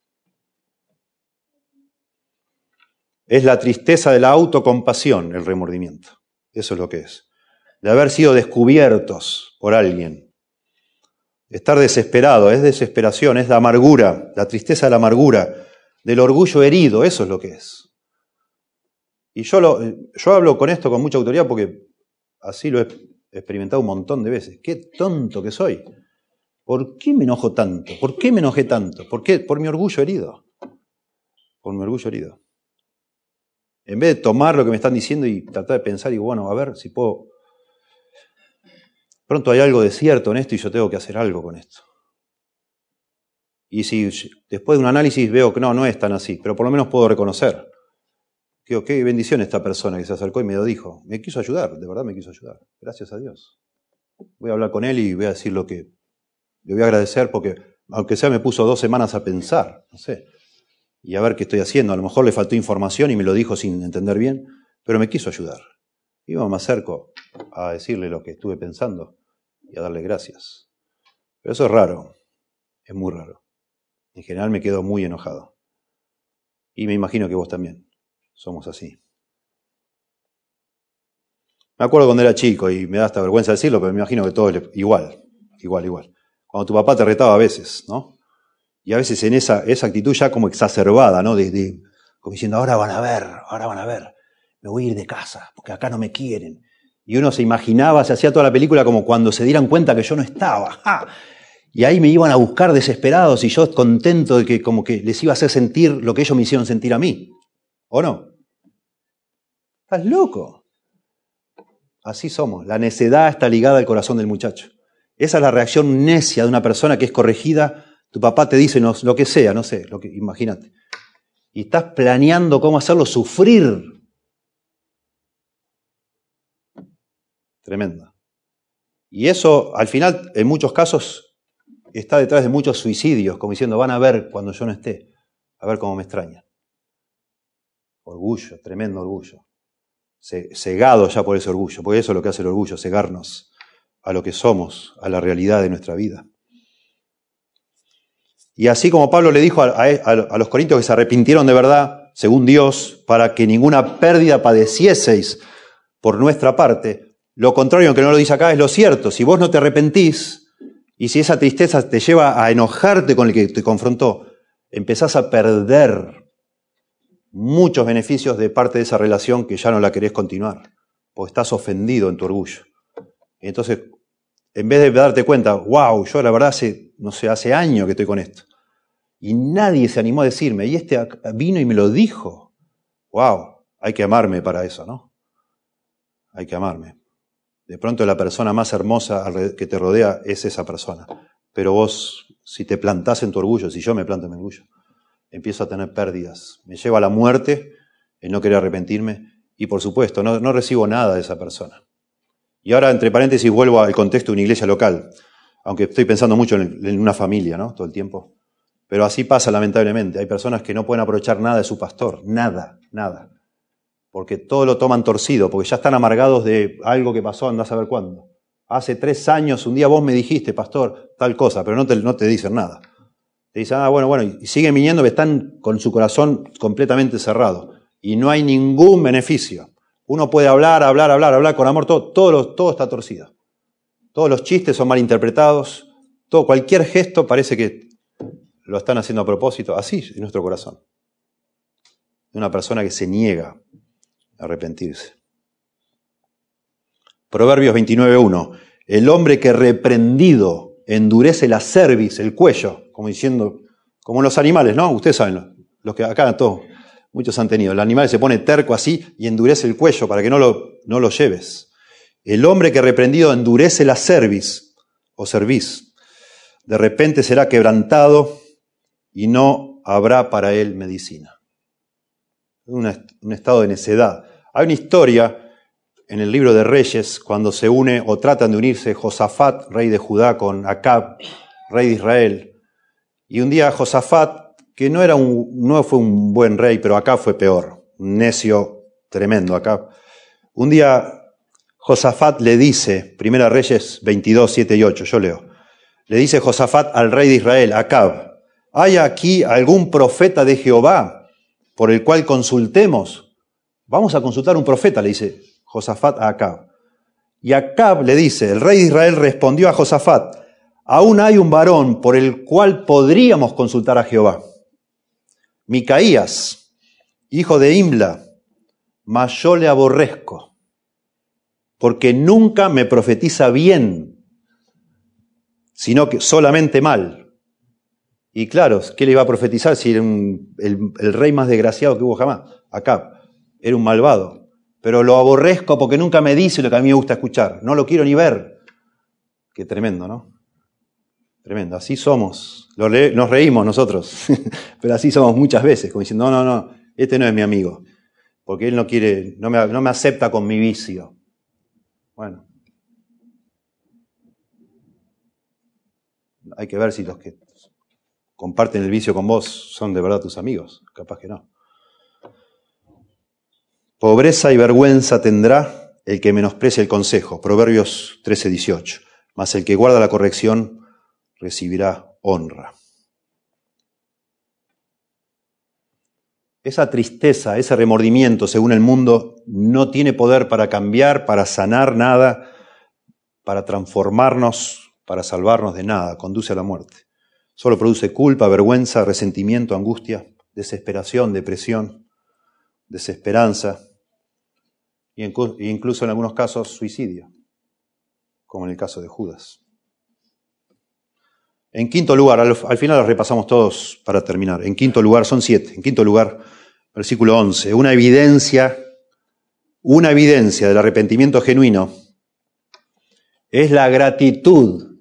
Es la tristeza de la autocompasión, el remordimiento. Eso es lo que es. De haber sido descubiertos por alguien. Estar desesperado, es desesperación, es la amargura, la tristeza de la amargura. del orgullo herido, eso es lo que es. Y yo hablo con esto con mucha autoridad porque así lo he experimentado un montón de veces. Qué tonto que soy. ¿Por qué me enojo tanto? ¿Por qué me enojé tanto? ¿Por qué? Por mi orgullo herido. Por mi orgullo herido. En vez de tomar lo que me están diciendo y tratar de pensar, digo, bueno, a ver si puedo... Pronto hay algo de cierto en esto y yo tengo que hacer algo con esto. Y si después de un análisis veo que no es tan así, pero por lo menos puedo reconocer. Digo, qué bendición esta persona que se acercó y me lo dijo. Me quiso ayudar, de verdad me quiso ayudar. Gracias a Dios. Voy a hablar con él y voy a decir lo que... Le voy a agradecer porque, aunque sea, me puso 2 semanas a pensar, no sé, y a ver qué estoy haciendo. A lo mejor le faltó información y me lo dijo sin entender bien, pero me quiso ayudar. Y me acerco a decirle lo que estuve pensando y a darle gracias. Pero eso es raro, es muy raro. En general me quedo muy enojado. Y me imagino que vos también somos así. Me acuerdo cuando era chico y me da hasta vergüenza decirlo, pero me imagino que todo es igual. Cuando tu papá te retaba a veces, ¿no? Y a veces en esa actitud ya como exacerbada, ¿no? Como diciendo, ahora van a ver, me voy a ir de casa, porque acá no me quieren. Y uno se imaginaba, se hacía toda la película como cuando se dieran cuenta que yo no estaba. ¡Ja! Y ahí me iban a buscar desesperados y yo contento de que como que les iba a hacer sentir lo que ellos me hicieron sentir a mí. ¿O no? ¿Estás loco? Así somos. La necedad está ligada al corazón del muchacho. Esa es la reacción necia de una persona que es corregida. Tu papá te dice lo que sea, no sé, imagínate. Y estás planeando cómo hacerlo sufrir. Tremendo. Y eso, al final, en muchos casos, está detrás de muchos suicidios, como diciendo, van a ver cuando yo no esté, a ver cómo me extrañan. Orgullo, tremendo orgullo. Cegado ya por ese orgullo, porque eso es lo que hace el orgullo, cegarnos a lo que somos, a la realidad de nuestra vida. Y así como Pablo le dijo a los corintios que se arrepintieron de verdad, según Dios, para que ninguna pérdida padecieseis por nuestra parte, lo contrario, aunque no lo dice acá, es lo cierto. Si vos no te arrepentís, y si esa tristeza te lleva a enojarte con el que te confrontó, empezás a perder muchos beneficios de parte de esa relación que ya no la querés continuar, porque estás ofendido en tu orgullo. Entonces, en vez de darte cuenta, wow, yo la verdad hace años que estoy con esto. Y nadie se animó a decirme, y este vino y me lo dijo. Wow, hay que amarme para eso, ¿no? Hay que amarme. De pronto la persona más hermosa que te rodea es esa persona. Pero vos, si te plantás en tu orgullo, si yo me planto en mi orgullo, empiezo a tener pérdidas. Me lleva a la muerte el no querer arrepentirme y, por supuesto, no recibo nada de esa persona. Y ahora, entre paréntesis, vuelvo al contexto de una iglesia local, aunque estoy pensando mucho en una familia, ¿no? Todo el tiempo. Pero así pasa, lamentablemente. Hay personas que no pueden aprovechar nada de su pastor, nada. Porque todo lo toman torcido, porque ya están amargados de algo que pasó, andás a ver cuándo. Hace 3 años, un día vos me dijiste, pastor, tal cosa, pero no te dicen nada. Te dicen, bueno, y siguen viniendo que están con su corazón completamente cerrado. Y no hay ningún beneficio. Uno puede hablar con amor, todo está torcido. Todos los chistes son mal interpretados, cualquier gesto parece que lo están haciendo a propósito. Así es nuestro corazón. De una persona que se niega a arrepentirse. Proverbios 29:1. El hombre que reprendido endurece la cerviz, el cuello, como diciendo, como los animales, ¿no? Ustedes saben, los que acá todos, muchos han tenido. El animal se pone terco así y endurece el cuello para que no lo lleves. El hombre que reprendido endurece la cerviz o cerviz, de repente será quebrantado y no habrá para él medicina. Un estado de necedad. Hay una historia en el libro de Reyes, cuando se une o tratan de unirse Josafat, rey de Judá, con Acab, rey de Israel. Y un día Josafat, que no fue un buen rey, pero Acab fue peor, un necio tremendo Acab. Un día Josafat le dice, 1 Reyes 22, 7 y 8, yo leo. Le dice Josafat al rey de Israel, Acab, ¿hay aquí algún profeta de Jehová por el cual consultemos? Vamos a consultar un profeta, le dice Josafat a Acab. Y Acab le dice, el rey de Israel respondió a Josafat, aún hay un varón por el cual podríamos consultar a Jehová. Micaías, hijo de Imla, mas yo le aborrezco, porque nunca me profetiza bien, sino que solamente mal. Y claro, ¿qué le iba a profetizar si era el rey más desgraciado que hubo jamás? Acá, era un malvado. Pero lo aborrezco porque nunca me dice lo que a mí me gusta escuchar. No lo quiero ni ver. Qué tremendo, ¿no? Tremendo. Así somos. Nos reímos nosotros, pero así somos muchas veces, como diciendo, no, este no es mi amigo, porque él no quiere, no me acepta con mi vicio. Bueno, hay que ver si los que comparten el vicio con vos son de verdad tus amigos. Capaz que no. Pobreza y vergüenza tendrá el que menosprecia el consejo. Proverbios 13:18. Mas el que guarda la corrección recibirá honra. Esa tristeza, ese remordimiento, según el mundo, no tiene poder para cambiar, para sanar nada, para transformarnos, para salvarnos de nada. Conduce a la muerte. Solo produce culpa, vergüenza, resentimiento, angustia, desesperación, depresión, desesperanza e incluso en algunos casos suicidio, como en el caso de Judas. En quinto lugar, al final los repasamos todos para terminar. En quinto lugar, son 7. En quinto lugar, versículo 11, una evidencia del arrepentimiento genuino es la gratitud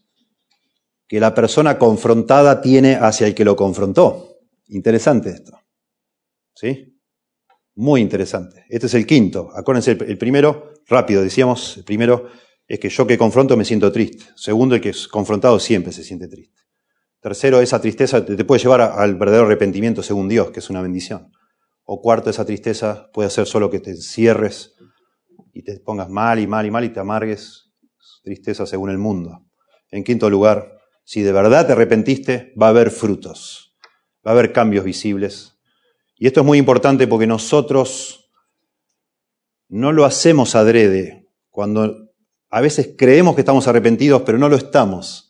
que la persona confrontada tiene hacia el que lo confrontó. Interesante esto. ¿Sí? Muy interesante. Este es el quinto. Acuérdense, el primero, rápido, decíamos, el primero es que yo que confronto me siento triste. Segundo, el que es confrontado siempre se siente triste. Tercero, esa tristeza te puede llevar al verdadero arrepentimiento según Dios, que es una bendición. O cuarto, esa tristeza puede hacer solo que te encierres y te pongas mal y te amargues. Tristeza según el mundo. En quinto lugar, si de verdad te arrepentiste, va a haber frutos. Va a haber cambios visibles. Y esto es muy importante porque nosotros no lo hacemos adrede. Cuando a veces creemos que estamos arrepentidos, pero no lo estamos.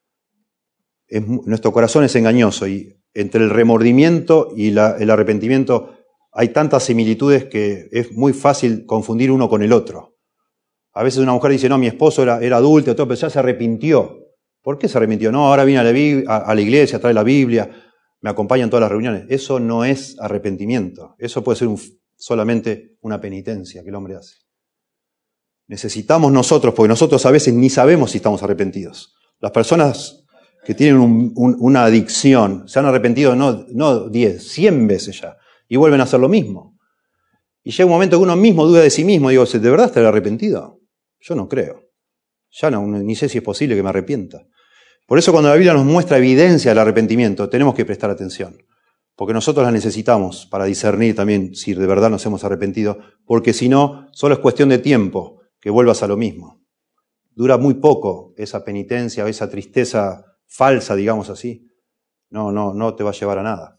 Nuestro corazón es engañoso y entre el remordimiento y el arrepentimiento hay tantas similitudes que es muy fácil confundir uno con el otro. A veces una mujer dice, no, mi esposo era adúltero, pero ya se arrepintió. ¿Por qué se arrepintió? No, ahora viene a la iglesia, trae la Biblia, me acompaña en todas las reuniones. Eso no es arrepentimiento. Eso puede ser solamente una penitencia que el hombre hace. Necesitamos nosotros, porque nosotros a veces ni sabemos si estamos arrepentidos. Las personas que tienen una adicción se han arrepentido no 10, 100 veces ya, y vuelven a hacer lo mismo. Y llega un momento que uno mismo duda de sí mismo, digo, ¿de verdad estaré arrepentido? Yo no creo. Ya ni sé si es posible que me arrepienta. Por eso cuando la Biblia nos muestra evidencia del arrepentimiento, tenemos que prestar atención. Porque nosotros la necesitamos para discernir también si de verdad nos hemos arrepentido. Porque si no, solo es cuestión de tiempo que vuelvas a lo mismo. Dura muy poco esa penitencia, esa tristeza falsa, digamos así. No te va a llevar a nada.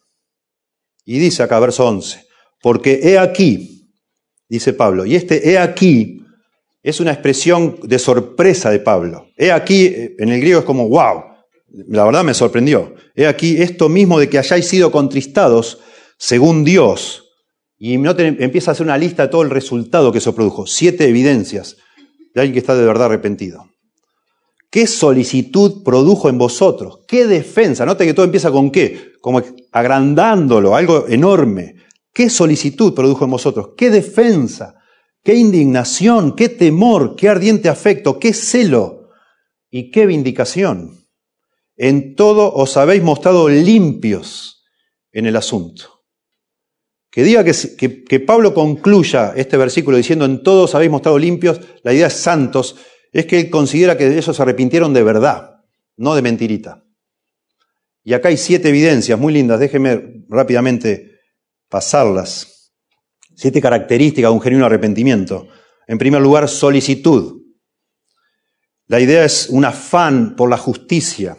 Y dice acá, verso 11, porque he aquí, dice Pablo, y este he aquí es una expresión de sorpresa de Pablo. He aquí, en el griego es como, wow, la verdad me sorprendió. He aquí esto mismo de que hayáis sido contristados según Dios. Y empieza a hacer una lista de todo el resultado que eso produjo. 7 evidencias de alguien que está de verdad arrepentido. ¿Qué solicitud produjo en vosotros? ¿Qué defensa? Note que todo empieza con qué, como agrandándolo, algo enorme. ¿Qué solicitud produjo en vosotros? ¿Qué defensa? ¿Qué indignación? ¿Qué temor? ¿Qué ardiente afecto? ¿Qué celo? ¿Y qué vindicación? En todo os habéis mostrado limpios en el asunto. Que diga que Pablo concluya este versículo diciendo en todo os habéis mostrado limpios, la idea es santos, es que él considera que ellos se arrepintieron de verdad, no de mentirita. Y acá hay 7 evidencias muy lindas, déjenme rápidamente pasarlas. 7 características de un genuino arrepentimiento. En primer lugar, solicitud. La idea es un afán por la justicia.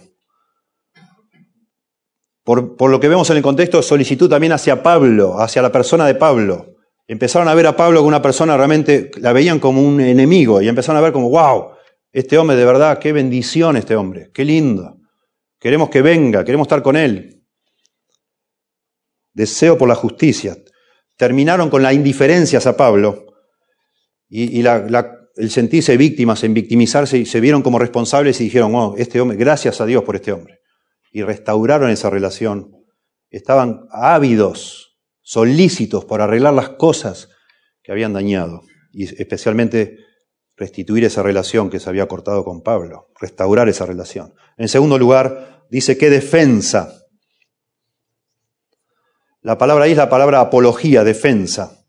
Por lo que vemos en el contexto, solicitud también hacia Pablo, hacia la persona de Pablo. Empezaron a ver a Pablo como una persona realmente, la veían como un enemigo y empezaron a ver como, wow, este hombre de verdad, qué bendición este hombre, qué lindo. Queremos que venga, queremos estar con él. deseo por la justicia. Terminaron con la indiferencia hacia Pablo y el sentirse víctimas, en victimizarse, y se vieron como responsables y dijeron, oh, este hombre, gracias a Dios por este hombre. Y restauraron esa relación. Estaban ávidos, solícitos por arreglar las cosas que habían dañado. Y especialmente restituir esa relación que se había cortado con Pablo. Restaurar esa relación. En segundo lugar, dice que defensa. La palabra ahí es la palabra apología, defensa.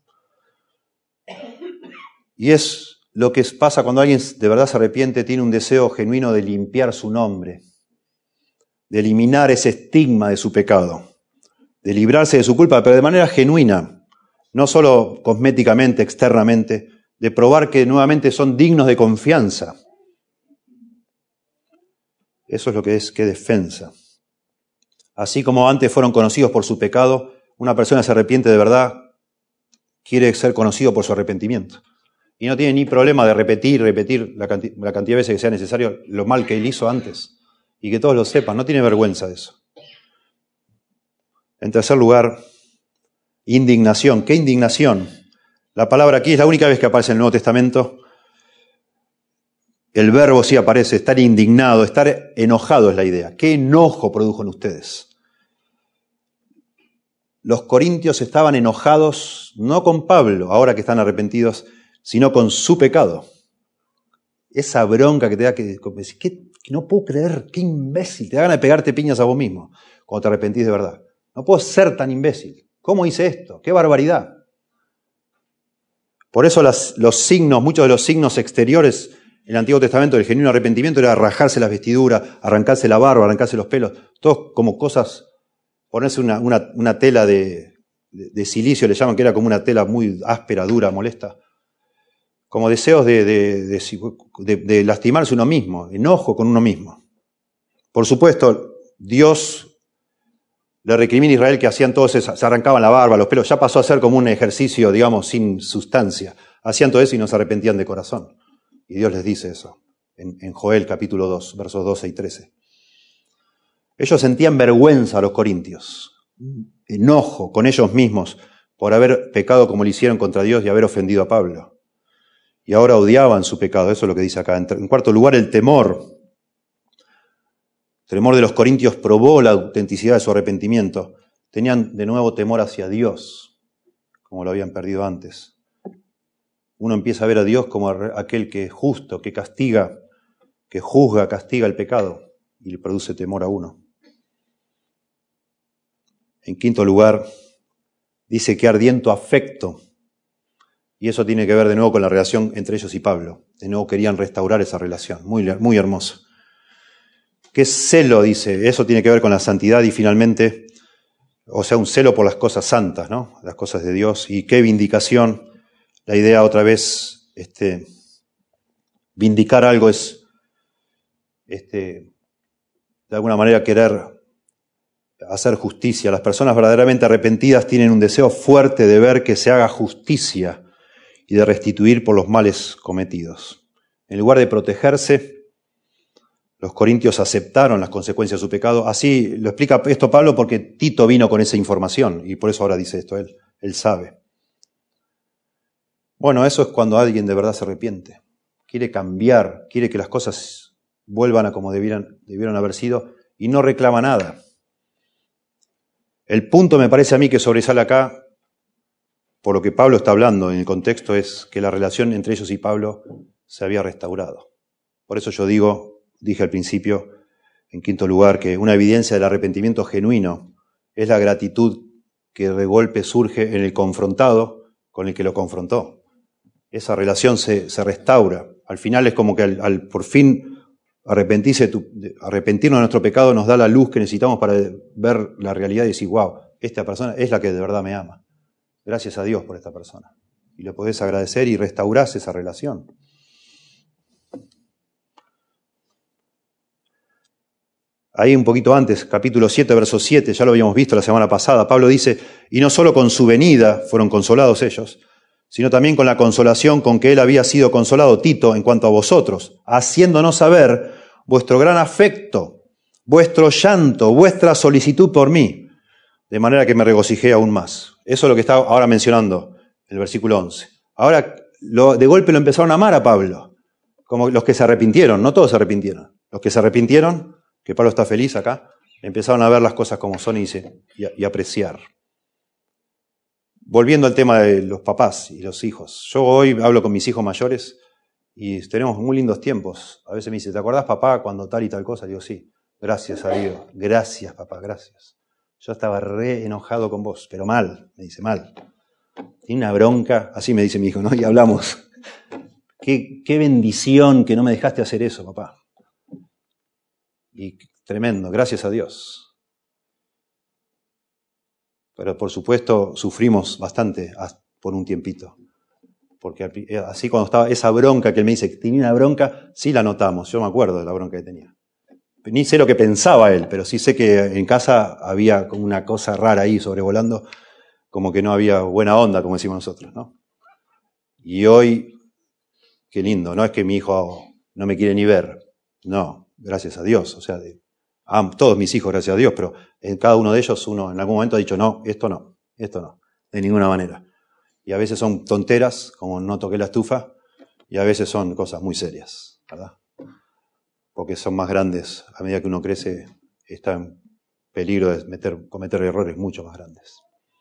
Y es lo que pasa cuando alguien de verdad se arrepiente, tiene un deseo genuino de limpiar su nombre, de eliminar ese estigma de su pecado, de librarse de su culpa, pero de manera genuina, no solo cosméticamente, externamente, de probar que nuevamente son dignos de confianza. Eso es lo que es que defensa. Así como antes fueron conocidos por su pecado, una persona se arrepiente de verdad, quiere ser conocido por su arrepentimiento. Y no tiene ni problema de repetir la cantidad de veces que sea necesario lo mal que él hizo antes. Y que todos lo sepan, no tiene vergüenza de eso. En tercer lugar, indignación. ¿Qué indignación? La palabra aquí es la única vez que aparece en el Nuevo Testamento. El verbo sí aparece, estar indignado, estar enojado es la idea. ¿Qué enojo produjo en ustedes? Los corintios estaban enojados no con Pablo, ahora que están arrepentidos, sino con su pecado. Esa bronca que te da que no puedo creer, qué imbécil, te da ganas de pegarte piñas a vos mismo cuando te arrepentís de verdad. No puedo ser tan imbécil. ¿Cómo hice esto? ¡Qué barbaridad! Por eso los signos, muchos de los signos exteriores en el Antiguo Testamento del genuino arrepentimiento era rajarse las vestiduras, arrancarse la barba, arrancarse los pelos, todos como cosas, ponerse una tela de silicio, le llaman, que era como una tela muy áspera, dura, molesta, como deseos de lastimarse uno mismo, enojo con uno mismo. Por supuesto, Dios le recrimina a Israel que hacían todo eso, se arrancaban la barba, los pelos, ya pasó a ser como un ejercicio, digamos, sin sustancia. Hacían todo eso y no se arrepentían de corazón. Y Dios les dice eso, en Joel capítulo 2, versos 12 y 13. Ellos sentían vergüenza a los corintios, enojo con ellos mismos por haber pecado como lo hicieron contra Dios y haber ofendido a Pablo. Y ahora odiaban su pecado, eso es lo que dice acá. En cuarto lugar, el temor. El temor de los corintios probó la autenticidad de su arrepentimiento. Tenían de nuevo temor hacia Dios, como lo habían perdido antes. Uno empieza a ver a Dios como aquel que es justo, que castiga, que juzga, castiga el pecado y le produce temor a uno. En quinto lugar, dice que ardiente afecto. Y eso tiene que ver de nuevo con la relación entre ellos y Pablo. De nuevo querían restaurar esa relación. Muy, muy hermoso. ¿Qué celo? Dice. Eso tiene que ver con la santidad y finalmente, o sea, un celo por las cosas santas, ¿no? Las cosas de Dios. Y qué vindicación. La idea otra vez, vindicar algo es, de alguna manera querer hacer justicia. Las personas verdaderamente arrepentidas tienen un deseo fuerte de ver que se haga justicia y de restituir por los males cometidos. En lugar de protegerse, los corintios aceptaron las consecuencias de su pecado. Así lo explica esto Pablo porque Tito vino con esa información y por eso ahora dice esto él. Él sabe. Bueno, eso es cuando alguien de verdad se arrepiente. Quiere cambiar, quiere que las cosas vuelvan a como debieron haber sido y no reclama nada. El punto me parece a mí que sobresale acá, por lo que Pablo está hablando en el contexto, es que la relación entre ellos y Pablo se había restaurado. Por eso yo dije al principio, en quinto lugar, que una evidencia del arrepentimiento genuino es la gratitud que de golpe surge en el confrontado con el que lo confrontó. Esa relación se restaura. Al final es como que al por fin arrepentirnos de nuestro pecado nos da la luz que necesitamos para ver la realidad y decir, wow, esta persona es la que de verdad me ama. Gracias a Dios por esta persona. Y le podés agradecer y restaurás esa relación. Ahí un poquito antes, capítulo 7, verso 7, ya lo habíamos visto la semana pasada, Pablo dice, y no solo con su venida fueron consolados ellos, sino también con la consolación con que él había sido consolado, Tito, en cuanto a vosotros, haciéndonos saber vuestro gran afecto, vuestro llanto, vuestra solicitud por mí. de manera que me regocijé aún más. Eso es lo que está ahora mencionando el versículo 11. Ahora, de golpe lo empezaron a amar a Pablo, como los que se arrepintieron, no todos se arrepintieron. Los que se arrepintieron, que Pablo está feliz acá, empezaron a ver las cosas como son y apreciar. Volviendo al tema de los papás y los hijos. Yo hoy hablo con mis hijos mayores y tenemos muy lindos tiempos. A veces me dice, ¿te acordás, papá, cuando tal y tal cosa? Digo, sí, gracias a Dios. Gracias, papá, gracias. Yo estaba re enojado con vos, pero mal, me dice, mal. Tiene una bronca, así me dice mi hijo, ¿no? Y hablamos. Qué bendición que no me dejaste hacer eso, papá. Y tremendo, gracias a Dios. Pero por supuesto sufrimos bastante por un tiempito. Porque así cuando estaba esa bronca que él me dice que tenía una bronca, sí la notamos, yo me acuerdo de la bronca que tenía. Ni sé lo que pensaba él, pero sí sé que en casa había como una cosa rara ahí sobrevolando, como que no había buena onda, como decimos nosotros, ¿no? Y hoy, qué lindo, no es que mi hijo no me quiere ni ver, no, gracias a Dios, o sea, todos mis hijos, gracias a Dios, pero en cada uno de ellos uno en algún momento ha dicho, no, de ninguna manera. Y a veces son tonteras, como no toqué la estufa, y a veces son cosas muy serias, ¿verdad? Porque son más grandes, a medida que uno crece, está en peligro de cometer errores mucho más grandes.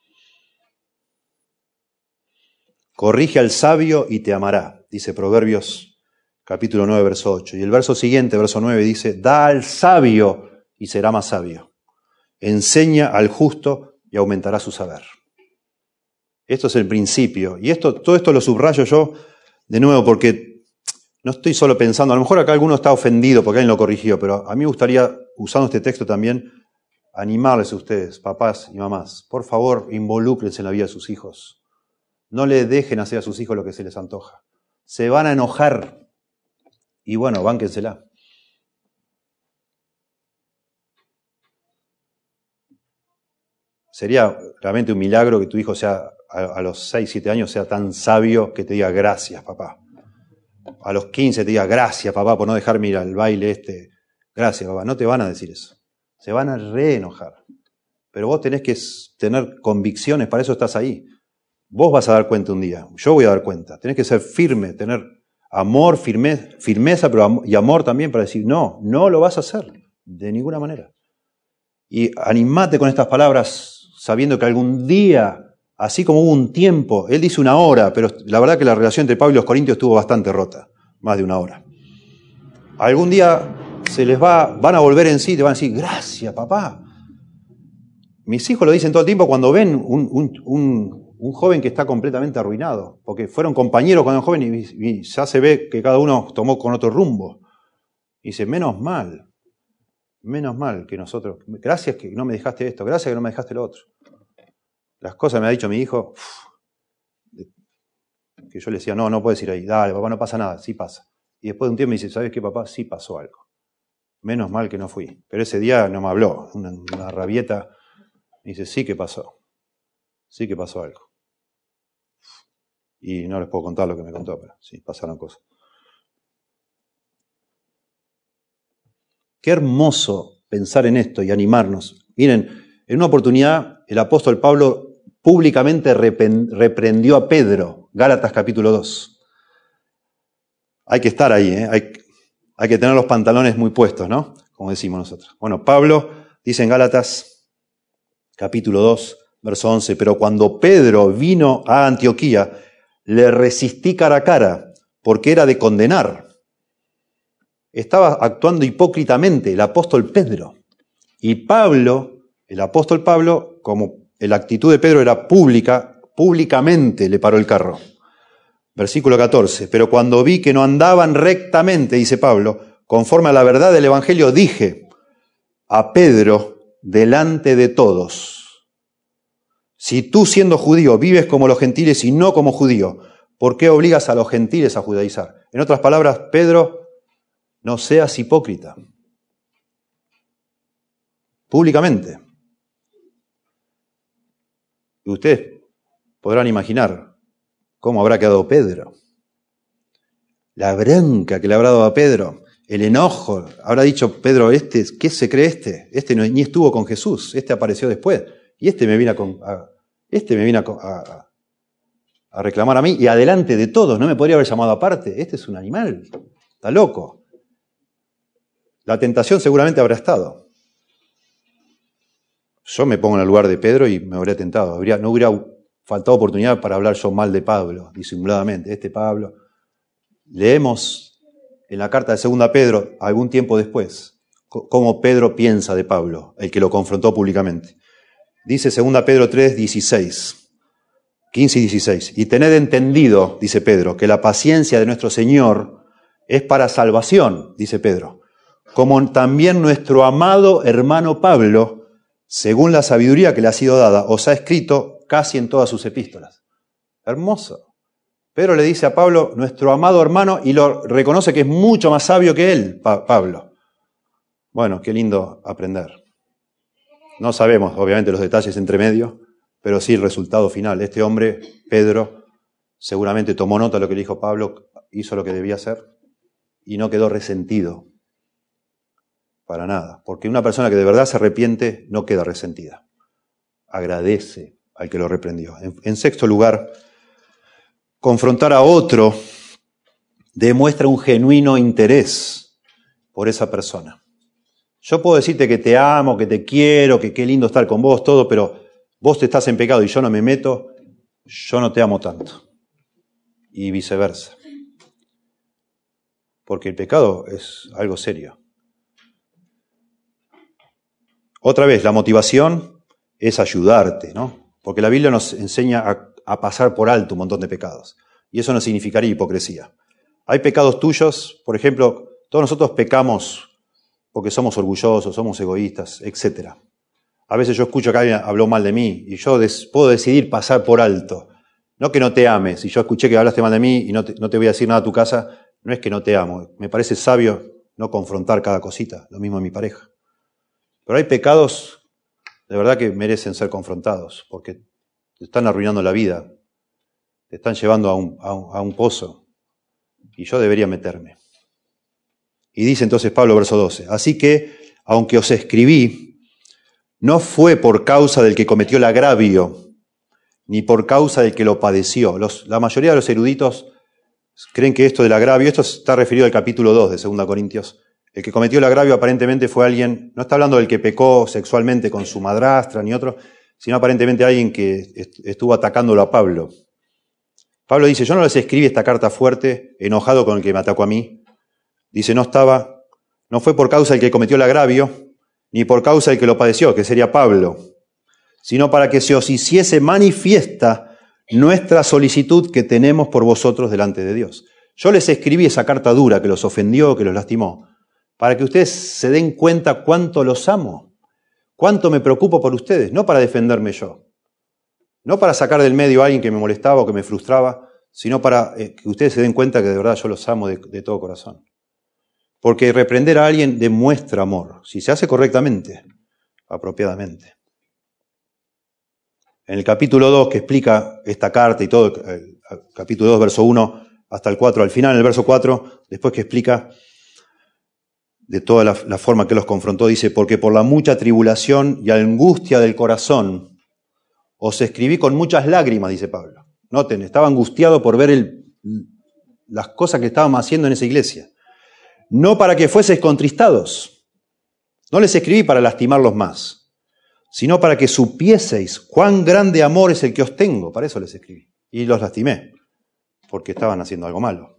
Corrige al sabio y te amará, dice Proverbios capítulo 9, verso 8. Y el verso siguiente, verso 9, dice, da al sabio y será más sabio. Enseña al justo y aumentará su saber. Esto es el principio. Y todo esto lo subrayo yo de nuevo porque no estoy solo pensando, a lo mejor acá alguno está ofendido porque alguien lo corrigió, pero a mí me gustaría, usando este texto también, animarles a ustedes, papás y mamás. Por favor, involúcrense en la vida de sus hijos. No le dejen hacer a sus hijos lo que se les antoja. Se van a enojar. Y bueno, bánquensela. Sería realmente un milagro que tu hijo sea, a los 6, 7 años, sea tan sabio que te diga gracias, papá. A los 15 te diga gracias, papá, por no dejarme ir al baile este. Gracias, papá. No te van a decir eso. Se van a reenojar. Pero vos tenés que tener convicciones, para eso estás ahí. Vos vas a dar cuenta un día. Yo voy a dar cuenta. Tenés que ser firme, tener amor, firmeza, y amor también para decir, no lo vas a hacer. De ninguna manera. Y animate con estas palabras, sabiendo que algún día, así como hubo un tiempo, él dice una hora, pero la verdad que la relación entre Pablo y los corintios estuvo bastante rota, más de una hora. Algún día van a volver en sí y te van a decir, gracias, papá. Mis hijos lo dicen todo el tiempo cuando ven un joven que está completamente arruinado, porque fueron compañeros cuando eran jóvenes y ya se ve que cada uno tomó con otro rumbo. Y dice, menos mal que nosotros, gracias que no me dejaste esto, gracias que no me dejaste lo otro. Las cosas me ha dicho mi hijo, que yo le decía, no puedes ir ahí, dale, papá, no pasa nada, sí pasa. Y después de un tiempo me dice, ¿sabes qué, papá? Sí pasó algo. Menos mal que no fui. Pero ese día no me habló, una rabieta. Me dice, sí que pasó algo. Y no les puedo contar lo que me contó, pero sí, pasaron cosas. Qué hermoso pensar en esto y animarnos. Miren, en una oportunidad el apóstol Pablo públicamente reprendió a Pedro, Gálatas capítulo 2. Hay que estar ahí, hay que tener los pantalones muy puestos, ¿no? Como decimos nosotros. Bueno, Pablo dice en Gálatas capítulo 2, verso 11, pero cuando Pedro vino a Antioquía, le resistí cara a cara, porque era de condenar. Estaba actuando hipócritamente el apóstol Pedro. Y Pablo, el apóstol Pablo, como la actitud de Pedro era públicamente le paró el carro. Versículo 14. Pero cuando vi que no andaban rectamente, dice Pablo, conforme a la verdad del Evangelio, dije a Pedro delante de todos, si tú siendo judío vives como los gentiles y no como judío, ¿por qué obligas a los gentiles a judaizar? En otras palabras, Pedro, no seas hipócrita. Públicamente. Y ustedes podrán imaginar cómo habrá quedado Pedro. La bronca que le habrá dado a Pedro, el enojo. Habrá dicho Pedro, ¿qué se cree este? Este ni estuvo con Jesús, este apareció después. Y este me viene a reclamar a mí y adelante de todos, no me podría haber llamado aparte. Este es un animal, está loco. La tentación seguramente habrá estado. Yo me pongo en el lugar de Pedro y me habría tentado. No hubiera faltado oportunidad para hablar yo mal de Pablo, disimuladamente. Este Pablo. Leemos en la carta de 2 Pedro, algún tiempo después, cómo Pedro piensa de Pablo, el que lo confrontó públicamente. Dice 2 Pedro 3, 16, 15 y 16. Y tened entendido, dice Pedro, que la paciencia de nuestro Señor es para salvación, dice Pedro, como también nuestro amado hermano Pablo, según la sabiduría que le ha sido dada, os ha escrito casi en todas sus epístolas. Hermoso. Pedro le dice a Pablo, nuestro amado hermano, y lo reconoce que es mucho más sabio que él, Pablo. Bueno, qué lindo aprender. No sabemos, obviamente, los detalles entre medio, pero sí el resultado final. Este hombre, Pedro, seguramente tomó nota de lo que le dijo Pablo, hizo lo que debía hacer y no quedó resentido. Para nada. Porque una persona que de verdad se arrepiente no queda resentida. Agradece al que lo reprendió. En sexto lugar, confrontar a otro demuestra un genuino interés por esa persona. Yo puedo decirte que te amo, que te quiero, que qué lindo estar con vos, todo, pero vos te estás en pecado y yo no me meto, yo no te amo tanto. Y viceversa. Porque el pecado es algo serio. Otra vez, la motivación es ayudarte, ¿no? Porque la Biblia nos enseña a pasar por alto un montón de pecados. Y eso no significaría hipocresía. Hay pecados tuyos, por ejemplo, todos nosotros pecamos porque somos orgullosos, somos egoístas, etc. A veces yo escucho que alguien habló mal de mí y yo puedo decidir pasar por alto. No que no te ame. Si yo escuché que hablaste mal de mí y no te voy a decir nada a tu casa, no es que no te amo. Me parece sabio no confrontar cada cosita. Lo mismo en mi pareja. Pero hay pecados de verdad que merecen ser confrontados porque te están arruinando la vida, te están llevando a un pozo y yo debería meterme. Y dice entonces Pablo, verso 12, así que, aunque os escribí, no fue por causa del que cometió el agravio, ni por causa del que lo padeció. La mayoría de los eruditos creen que esto del agravio, esto está referido al capítulo 2 de 2 Corintios, el que cometió el agravio aparentemente fue alguien, no está hablando del que pecó sexualmente con su madrastra ni otro, sino aparentemente alguien que estuvo atacándolo a Pablo. Pablo dice, yo no les escribí esta carta fuerte, enojado con el que me atacó a mí. Dice, no fue por causa del que cometió el agravio, ni por causa del que lo padeció, que sería Pablo, sino para que se os hiciese manifiesta nuestra solicitud que tenemos por vosotros delante de Dios. Yo les escribí esa carta dura que los ofendió, que los lastimó, para que ustedes se den cuenta cuánto los amo, cuánto me preocupo por ustedes, no para defenderme yo, no para sacar del medio a alguien que me molestaba o que me frustraba, sino para que ustedes se den cuenta que de verdad yo los amo de todo corazón. Porque reprender a alguien demuestra amor, si se hace correctamente, apropiadamente. En el capítulo 2 que explica esta carta y todo, el capítulo 2, verso 1 hasta el 4, al final, en el verso 4, después que explica de toda la forma que los confrontó, dice, porque por la mucha tribulación y angustia del corazón os escribí con muchas lágrimas, dice Pablo. Noten, estaba angustiado por ver las cosas que estábamos haciendo en esa iglesia. No para que fueseis contristados. No les escribí para lastimarlos más, sino para que supieseis cuán grande amor es el que os tengo. Para eso les escribí. Y los lastimé, porque estaban haciendo algo malo.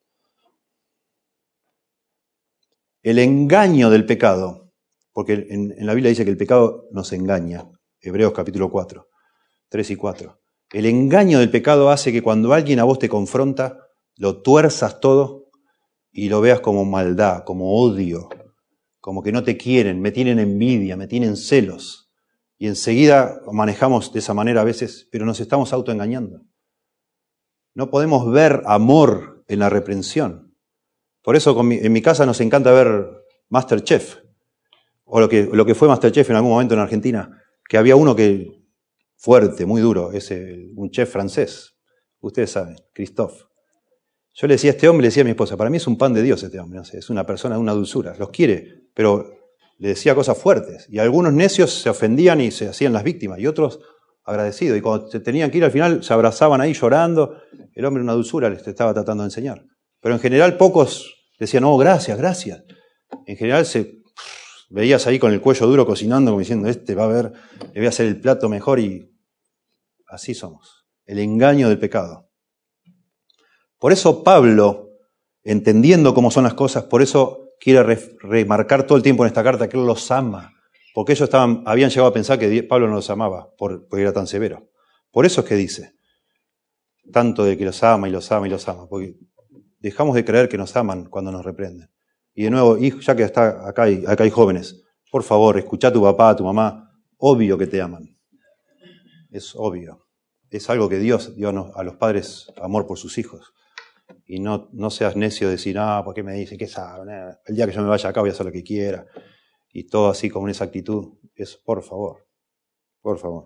El engaño del pecado, porque en la Biblia dice que el pecado nos engaña. Hebreos capítulo 4, 3 y 4. El engaño del pecado hace que cuando alguien a vos te confronta, lo tuerzas todo y lo veas como maldad, como odio, como que no te quieren, me tienen envidia, me tienen celos. Y enseguida manejamos de esa manera a veces, pero nos estamos autoengañando. No podemos ver amor en la reprensión. Por eso en mi casa nos encanta ver MasterChef, o lo que fue MasterChef en algún momento en Argentina, que había uno que fuerte, muy duro, un chef francés, ustedes saben, Christophe. Yo le decía a este hombre, le decía a mi esposa, para mí es un pan de Dios este hombre, no sé, es una persona de una dulzura, los quiere, pero le decía cosas fuertes. Y algunos necios se ofendían y se hacían las víctimas, y otros agradecidos. Y cuando se tenían que ir al final, se abrazaban ahí llorando. El hombre una dulzura les estaba tratando de enseñar. Pero en general pocos decían, oh, gracias, gracias. En general veías ahí con el cuello duro cocinando, como diciendo, va a ver, le voy a hacer el plato mejor, y así somos. El engaño del pecado. Por eso Pablo, entendiendo cómo son las cosas, por eso quiere remarcar todo el tiempo en esta carta que él los ama. Porque ellos habían llegado a pensar que Pablo no los amaba, porque era tan severo. Por eso es que dice, tanto de que los ama y los ama y los ama, porque dejamos de creer que nos aman cuando nos reprenden. Y de nuevo, ya que acá hay jóvenes, por favor, escuchá a tu papá, a tu mamá, obvio que te aman. Es obvio. Es algo que Dios dio a los padres, amor por sus hijos. Y no seas necio de decir, ¿por qué me dice? ¿Qué sabe? El día que yo me vaya acá voy a hacer lo que quiera. Y todo así con esa actitud. Por favor. Por favor.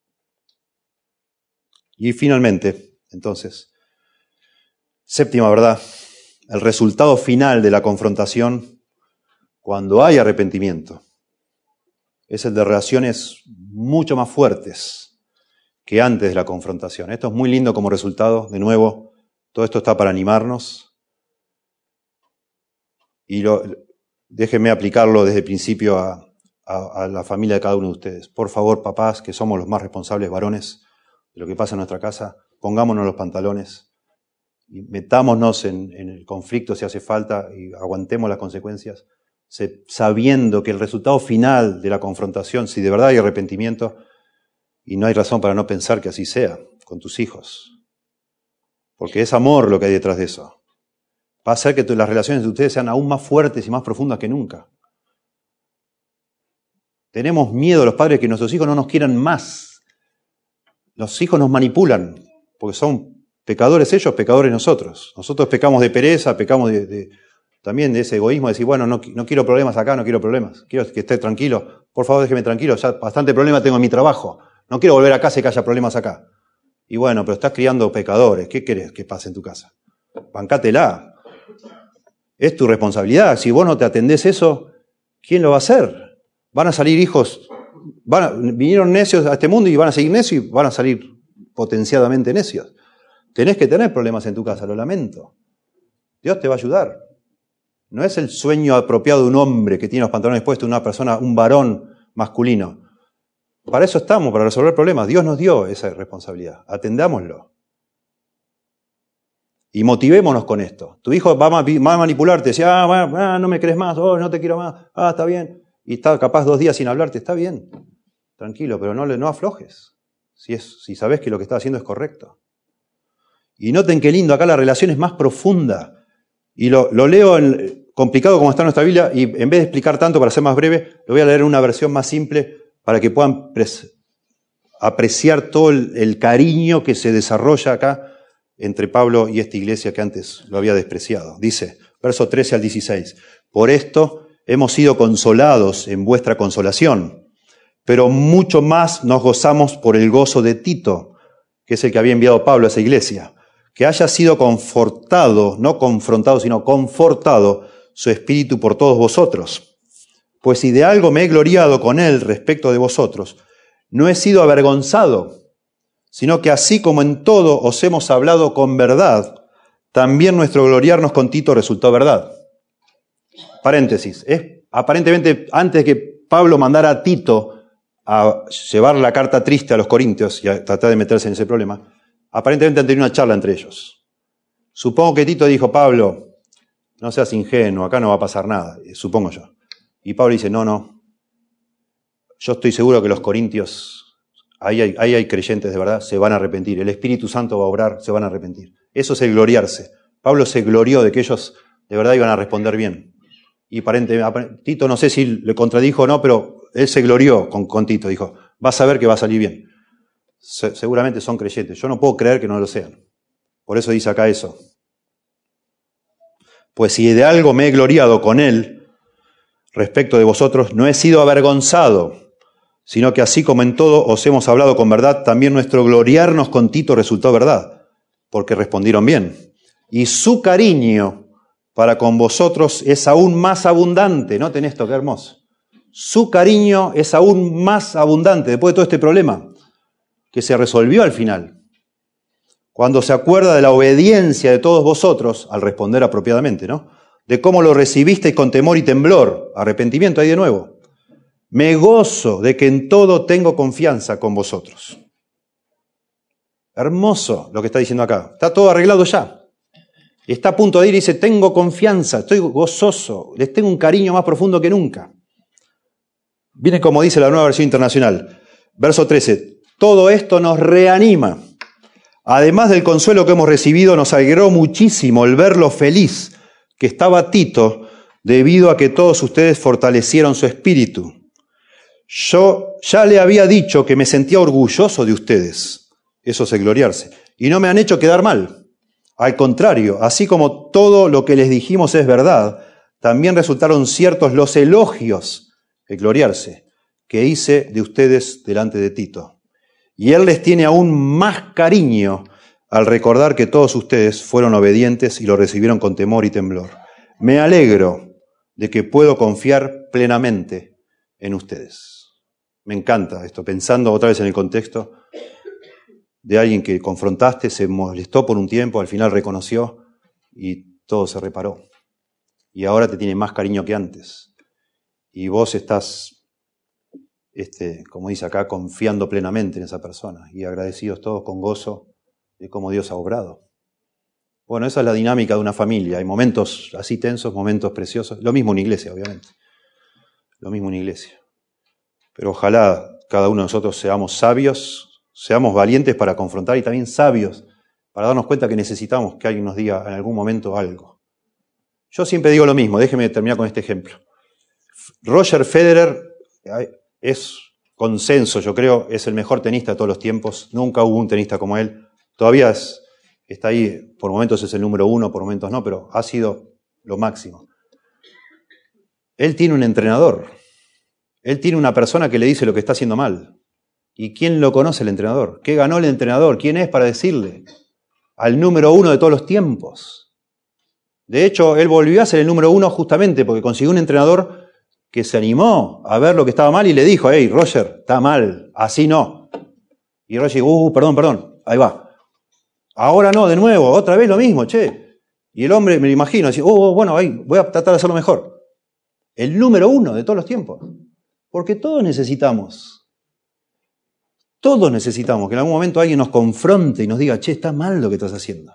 Y finalmente, entonces, séptima verdad, el resultado final de la confrontación, cuando hay arrepentimiento, es el de relaciones mucho más fuertes que antes de la confrontación. Esto es muy lindo como resultado. De nuevo, todo esto está para animarnos. Y déjenme aplicarlo desde el principio a la familia de cada uno de ustedes. Por favor, papás, que somos los más responsables varones de lo que pasa en nuestra casa, pongámonos los pantalones y metámonos en el conflicto si hace falta y aguantemos las consecuencias, sabiendo que el resultado final de la confrontación, si de verdad hay arrepentimiento, y no hay razón para no pensar que así sea con tus hijos, porque es amor lo que hay detrás de eso, va a hacer que las relaciones de ustedes sean aún más fuertes y más profundas que nunca. Tenemos miedo los padres que nuestros hijos no nos quieran más. Los hijos nos manipulan, porque son pecadores ellos, pecadores nosotros. Nosotros pecamos de pereza, pecamos también de ese egoísmo, de decir, bueno, no quiero problemas acá, no quiero problemas. Quiero que esté tranquilo. Por favor, déjeme tranquilo, ya bastante problema tengo en mi trabajo. No quiero volver a casa y que haya problemas acá. Y bueno, pero estás criando pecadores. ¿Qué querés que pase en tu casa? Bancátela. Es tu responsabilidad. Si vos no te atendés eso, ¿quién lo va a hacer? Van a salir hijos, vinieron necios a este mundo y van a seguir necios y van a salir potenciadamente necios. Tenés que tener problemas en tu casa, lo lamento. Dios te va a ayudar. No es el sueño apropiado de un hombre que tiene los pantalones puestos, una persona, un varón masculino. Para eso estamos, para resolver problemas. Dios nos dio esa responsabilidad. Atendámoslo. Y motivémonos con esto. Tu hijo va a manipularte, dice, no me crees más, no te quiero más, está bien. Y está capaz 2 días sin hablarte, está bien. Tranquilo, pero no aflojes. Si sabes que lo que estás haciendo es correcto. Y noten qué lindo, acá la relación es más profunda. Y lo leo complicado como está en nuestra Biblia, y en vez de explicar tanto para ser más breve, lo voy a leer en una versión más simple para que puedan apreciar todo el cariño que se desarrolla acá entre Pablo y esta iglesia que antes lo había despreciado. Dice, verso 13 al 16, por esto hemos sido consolados en vuestra consolación, pero mucho más nos gozamos por el gozo de Tito, que es el que había enviado Pablo a esa iglesia, que haya sido confortado, no confrontado, sino confortado su espíritu por todos vosotros. Pues si de algo me he gloriado con él respecto de vosotros, no he sido avergonzado, sino que así como en todo os hemos hablado con verdad, también nuestro gloriarnos con Tito resultó verdad. Paréntesis, aparentemente antes de que Pablo mandara a Tito a llevar la carta triste a los corintios y a tratar de meterse en ese problema, aparentemente han tenido una charla entre ellos. Supongo que Tito dijo, Pablo, no seas ingenuo, acá no va a pasar nada, supongo yo. Y Pablo dice, no, yo estoy seguro que los corintios, ahí hay creyentes de verdad, se van a arrepentir, el Espíritu Santo va a obrar, se van a arrepentir. Eso es el gloriarse. Pablo se glorió de que ellos de verdad iban a responder bien. Y aparentemente, Tito no sé si le contradijo o no, pero él se glorió con Tito, dijo, vas a ver que va a salir bien. Seguramente son creyentes, yo no puedo creer que no lo sean. Por eso dice acá eso. Pues si de algo me he gloriado con él, respecto de vosotros, no he sido avergonzado, sino que así como en todo os hemos hablado con verdad, también nuestro gloriarnos con Tito resultó verdad, porque respondieron bien. Y su cariño para con vosotros es aún más abundante. Noten esto, qué hermoso. su cariño es aún más abundante después de todo este problema que se resolvió al final. Cuando se acuerda de la obediencia de todos vosotros, al responder apropiadamente, ¿no? De cómo lo recibisteis con temor y temblor, arrepentimiento ahí de nuevo. Me gozo de que en todo tengo confianza con vosotros. Hermoso lo que está diciendo acá. Está todo arreglado ya. Está a punto de ir y dice, tengo confianza, estoy gozoso, les tengo un cariño más profundo que nunca. Viene como dice la Nueva Versión Internacional. Verso 13. Todo esto nos reanima. Además del consuelo que hemos recibido, nos alegró muchísimo el ver lo feliz que estaba Tito debido a que todos ustedes fortalecieron su espíritu. Yo ya le había dicho que me sentía orgulloso de ustedes. Eso es el gloriarse. Y no me han hecho quedar mal. Al contrario, así como todo lo que les dijimos es verdad, también resultaron ciertos los elogios, el gloriarse, que hice de ustedes delante de Tito. Y él les tiene aún más cariño al recordar que todos ustedes fueron obedientes y lo recibieron con temor y temblor. Me alegro de que puedo confiar plenamente en ustedes. Me encanta esto, pensando otra vez en el contexto de alguien que confrontaste, se molestó por un tiempo, al final reconoció y todo se reparó. Y ahora te tiene más cariño que antes. Y vos estás, como dice acá, confiando plenamente en esa persona y agradecidos todos con gozo de cómo Dios ha obrado. Bueno, esa es la dinámica de una familia. Hay momentos así tensos, momentos preciosos. Lo mismo en iglesia, obviamente. Lo mismo en iglesia. Pero ojalá cada uno de nosotros seamos sabios, seamos valientes para confrontar y también sabios para darnos cuenta que necesitamos que alguien nos diga en algún momento algo. Yo siempre digo lo mismo, déjeme terminar con este ejemplo. Roger Federer es consenso, yo creo, es el mejor tenista de todos los tiempos. Nunca hubo un tenista como él. Todavía está ahí, por momentos es el número 1, por momentos no, pero ha sido lo máximo. Él tiene un entrenador. Él tiene una persona que le dice lo que está haciendo mal. ¿Y quién lo conoce el entrenador? ¿Qué ganó el entrenador? ¿Quién es para decirle? Al número 1 de todos los tiempos. De hecho, él volvió a ser el número 1 justamente porque consiguió un entrenador que se animó a ver lo que estaba mal y le dijo, hey, Roger, está mal, así no. Y Roger dijo, perdón, ahí va. Ahora no, de nuevo, otra vez lo mismo, che. Y el hombre, me lo imagino, decía, bueno, ahí, voy a tratar de hacerlo mejor. El número 1 de todos los tiempos. Porque todos necesitamos que en algún momento alguien nos confronte y nos diga, che, está mal lo que estás haciendo.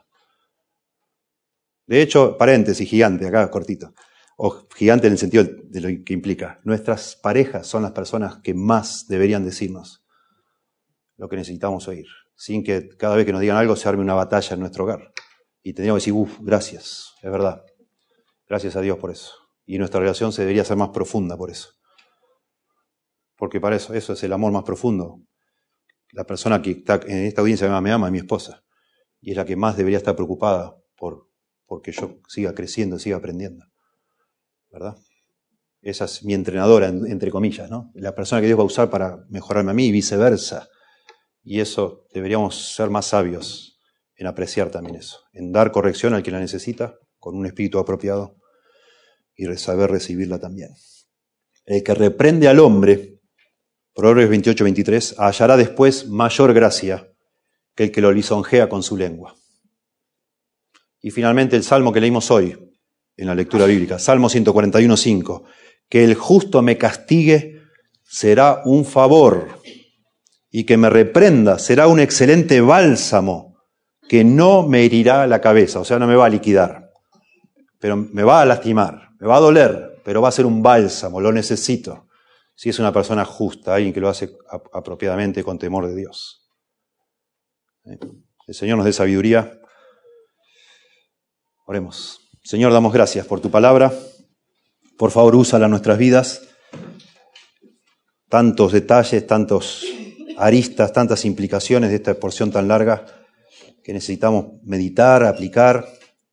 De hecho, paréntesis, gigante, acá cortito. O gigante en el sentido de lo que implica. Nuestras parejas son las personas que más deberían decirnos lo que necesitamos oír. Sin que cada vez que nos digan algo se arme una batalla en nuestro hogar. Y tendríamos que decir, gracias, es verdad. Gracias a Dios por eso. Y nuestra relación se debería ser más profunda por eso. Porque para eso es el amor más profundo. La persona que está en esta audiencia me ama, es mi esposa. Y es la que más debería estar preocupada porque yo siga creciendo, siga aprendiendo. ¿Verdad? Esa es mi entrenadora, entre comillas, ¿no? La persona que Dios va a usar para mejorarme a mí y viceversa. Y eso, deberíamos ser más sabios en apreciar también eso. En dar corrección al que la necesita, con un espíritu apropiado, y saber recibirla también. El que reprende al hombre, Proverbios 28-23, hallará después mayor gracia que el que lo lisonjea con su lengua. Y finalmente el salmo que leímos hoy, en la lectura bíblica, Salmo 141:5, que el justo me castigue será un favor y que me reprenda será un excelente bálsamo que no me herirá la cabeza, o sea, no me va a liquidar, pero me va a lastimar, me va a doler, pero va a ser un bálsamo, lo necesito, si es una persona justa, alguien que lo hace apropiadamente con temor de Dios. El Señor nos dé sabiduría. Oremos. Señor, damos gracias por tu palabra. Por favor, úsala en nuestras vidas. Tantos detalles, tantos aristas, tantas implicaciones de esta porción tan larga que necesitamos meditar, aplicar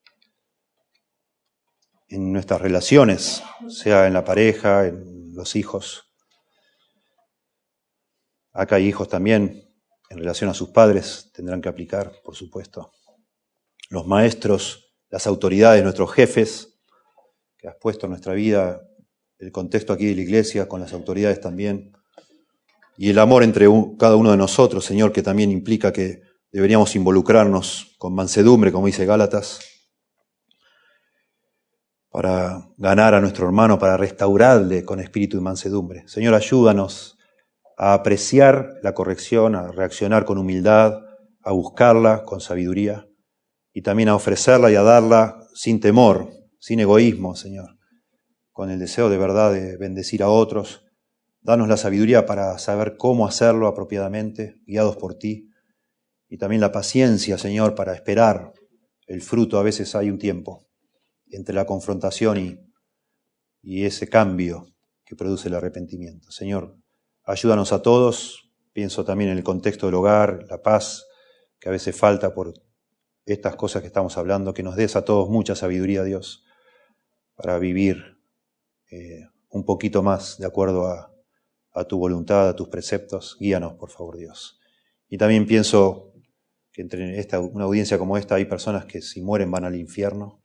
en nuestras relaciones, sea en la pareja, en los hijos. Acá hay hijos también, en relación a sus padres, tendrán que aplicar, por supuesto. Los maestros, las autoridades, nuestros jefes, que has puesto en nuestra vida, el contexto aquí de la iglesia, con las autoridades también, y el amor entre cada uno de nosotros, Señor, que también implica que deberíamos involucrarnos con mansedumbre, como dice Gálatas, para ganar a nuestro hermano, para restaurarle con espíritu de mansedumbre. Señor, ayúdanos a apreciar la corrección, a reaccionar con humildad, a buscarla con sabiduría y también a ofrecerla y a darla sin temor, sin egoísmo, Señor, con el deseo de verdad de bendecir a otros. Danos la sabiduría para saber cómo hacerlo apropiadamente, guiados por ti, y también la paciencia, Señor, para esperar el fruto. A veces hay un tiempo entre la confrontación y ese cambio que produce el arrepentimiento. Señor, ayúdanos a todos. Pienso también en el contexto del hogar, la paz que a veces falta por estas cosas que estamos hablando, que nos des a todos mucha sabiduría, Dios, para vivir un poquito más de acuerdo a tu voluntad, a tus preceptos. Guíanos, por favor, Dios. Y también pienso que entre una audiencia como esta hay personas que si mueren van al infierno,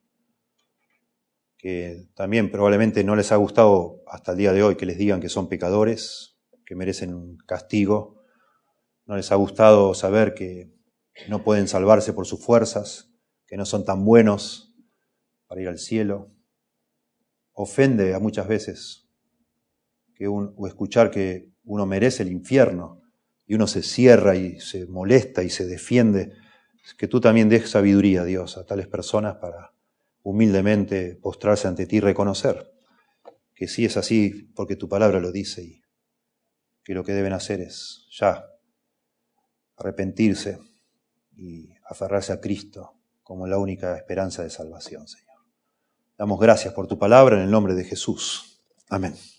que también probablemente no les ha gustado hasta el día de hoy que les digan que son pecadores, que merecen un castigo. No les ha gustado saber que no pueden salvarse por sus fuerzas, que no son tan buenos para ir al cielo. Ofende a muchas veces o escuchar que uno merece el infierno y uno se cierra y se molesta y se defiende. Que tú también des sabiduría, Dios, a tales personas para humildemente postrarse ante ti y reconocer que sí es así porque tu palabra lo dice y que lo que deben hacer es ya arrepentirse y aferrarse a Cristo como la única esperanza de salvación, Señor. Damos gracias por tu palabra en el nombre de Jesús. Amén.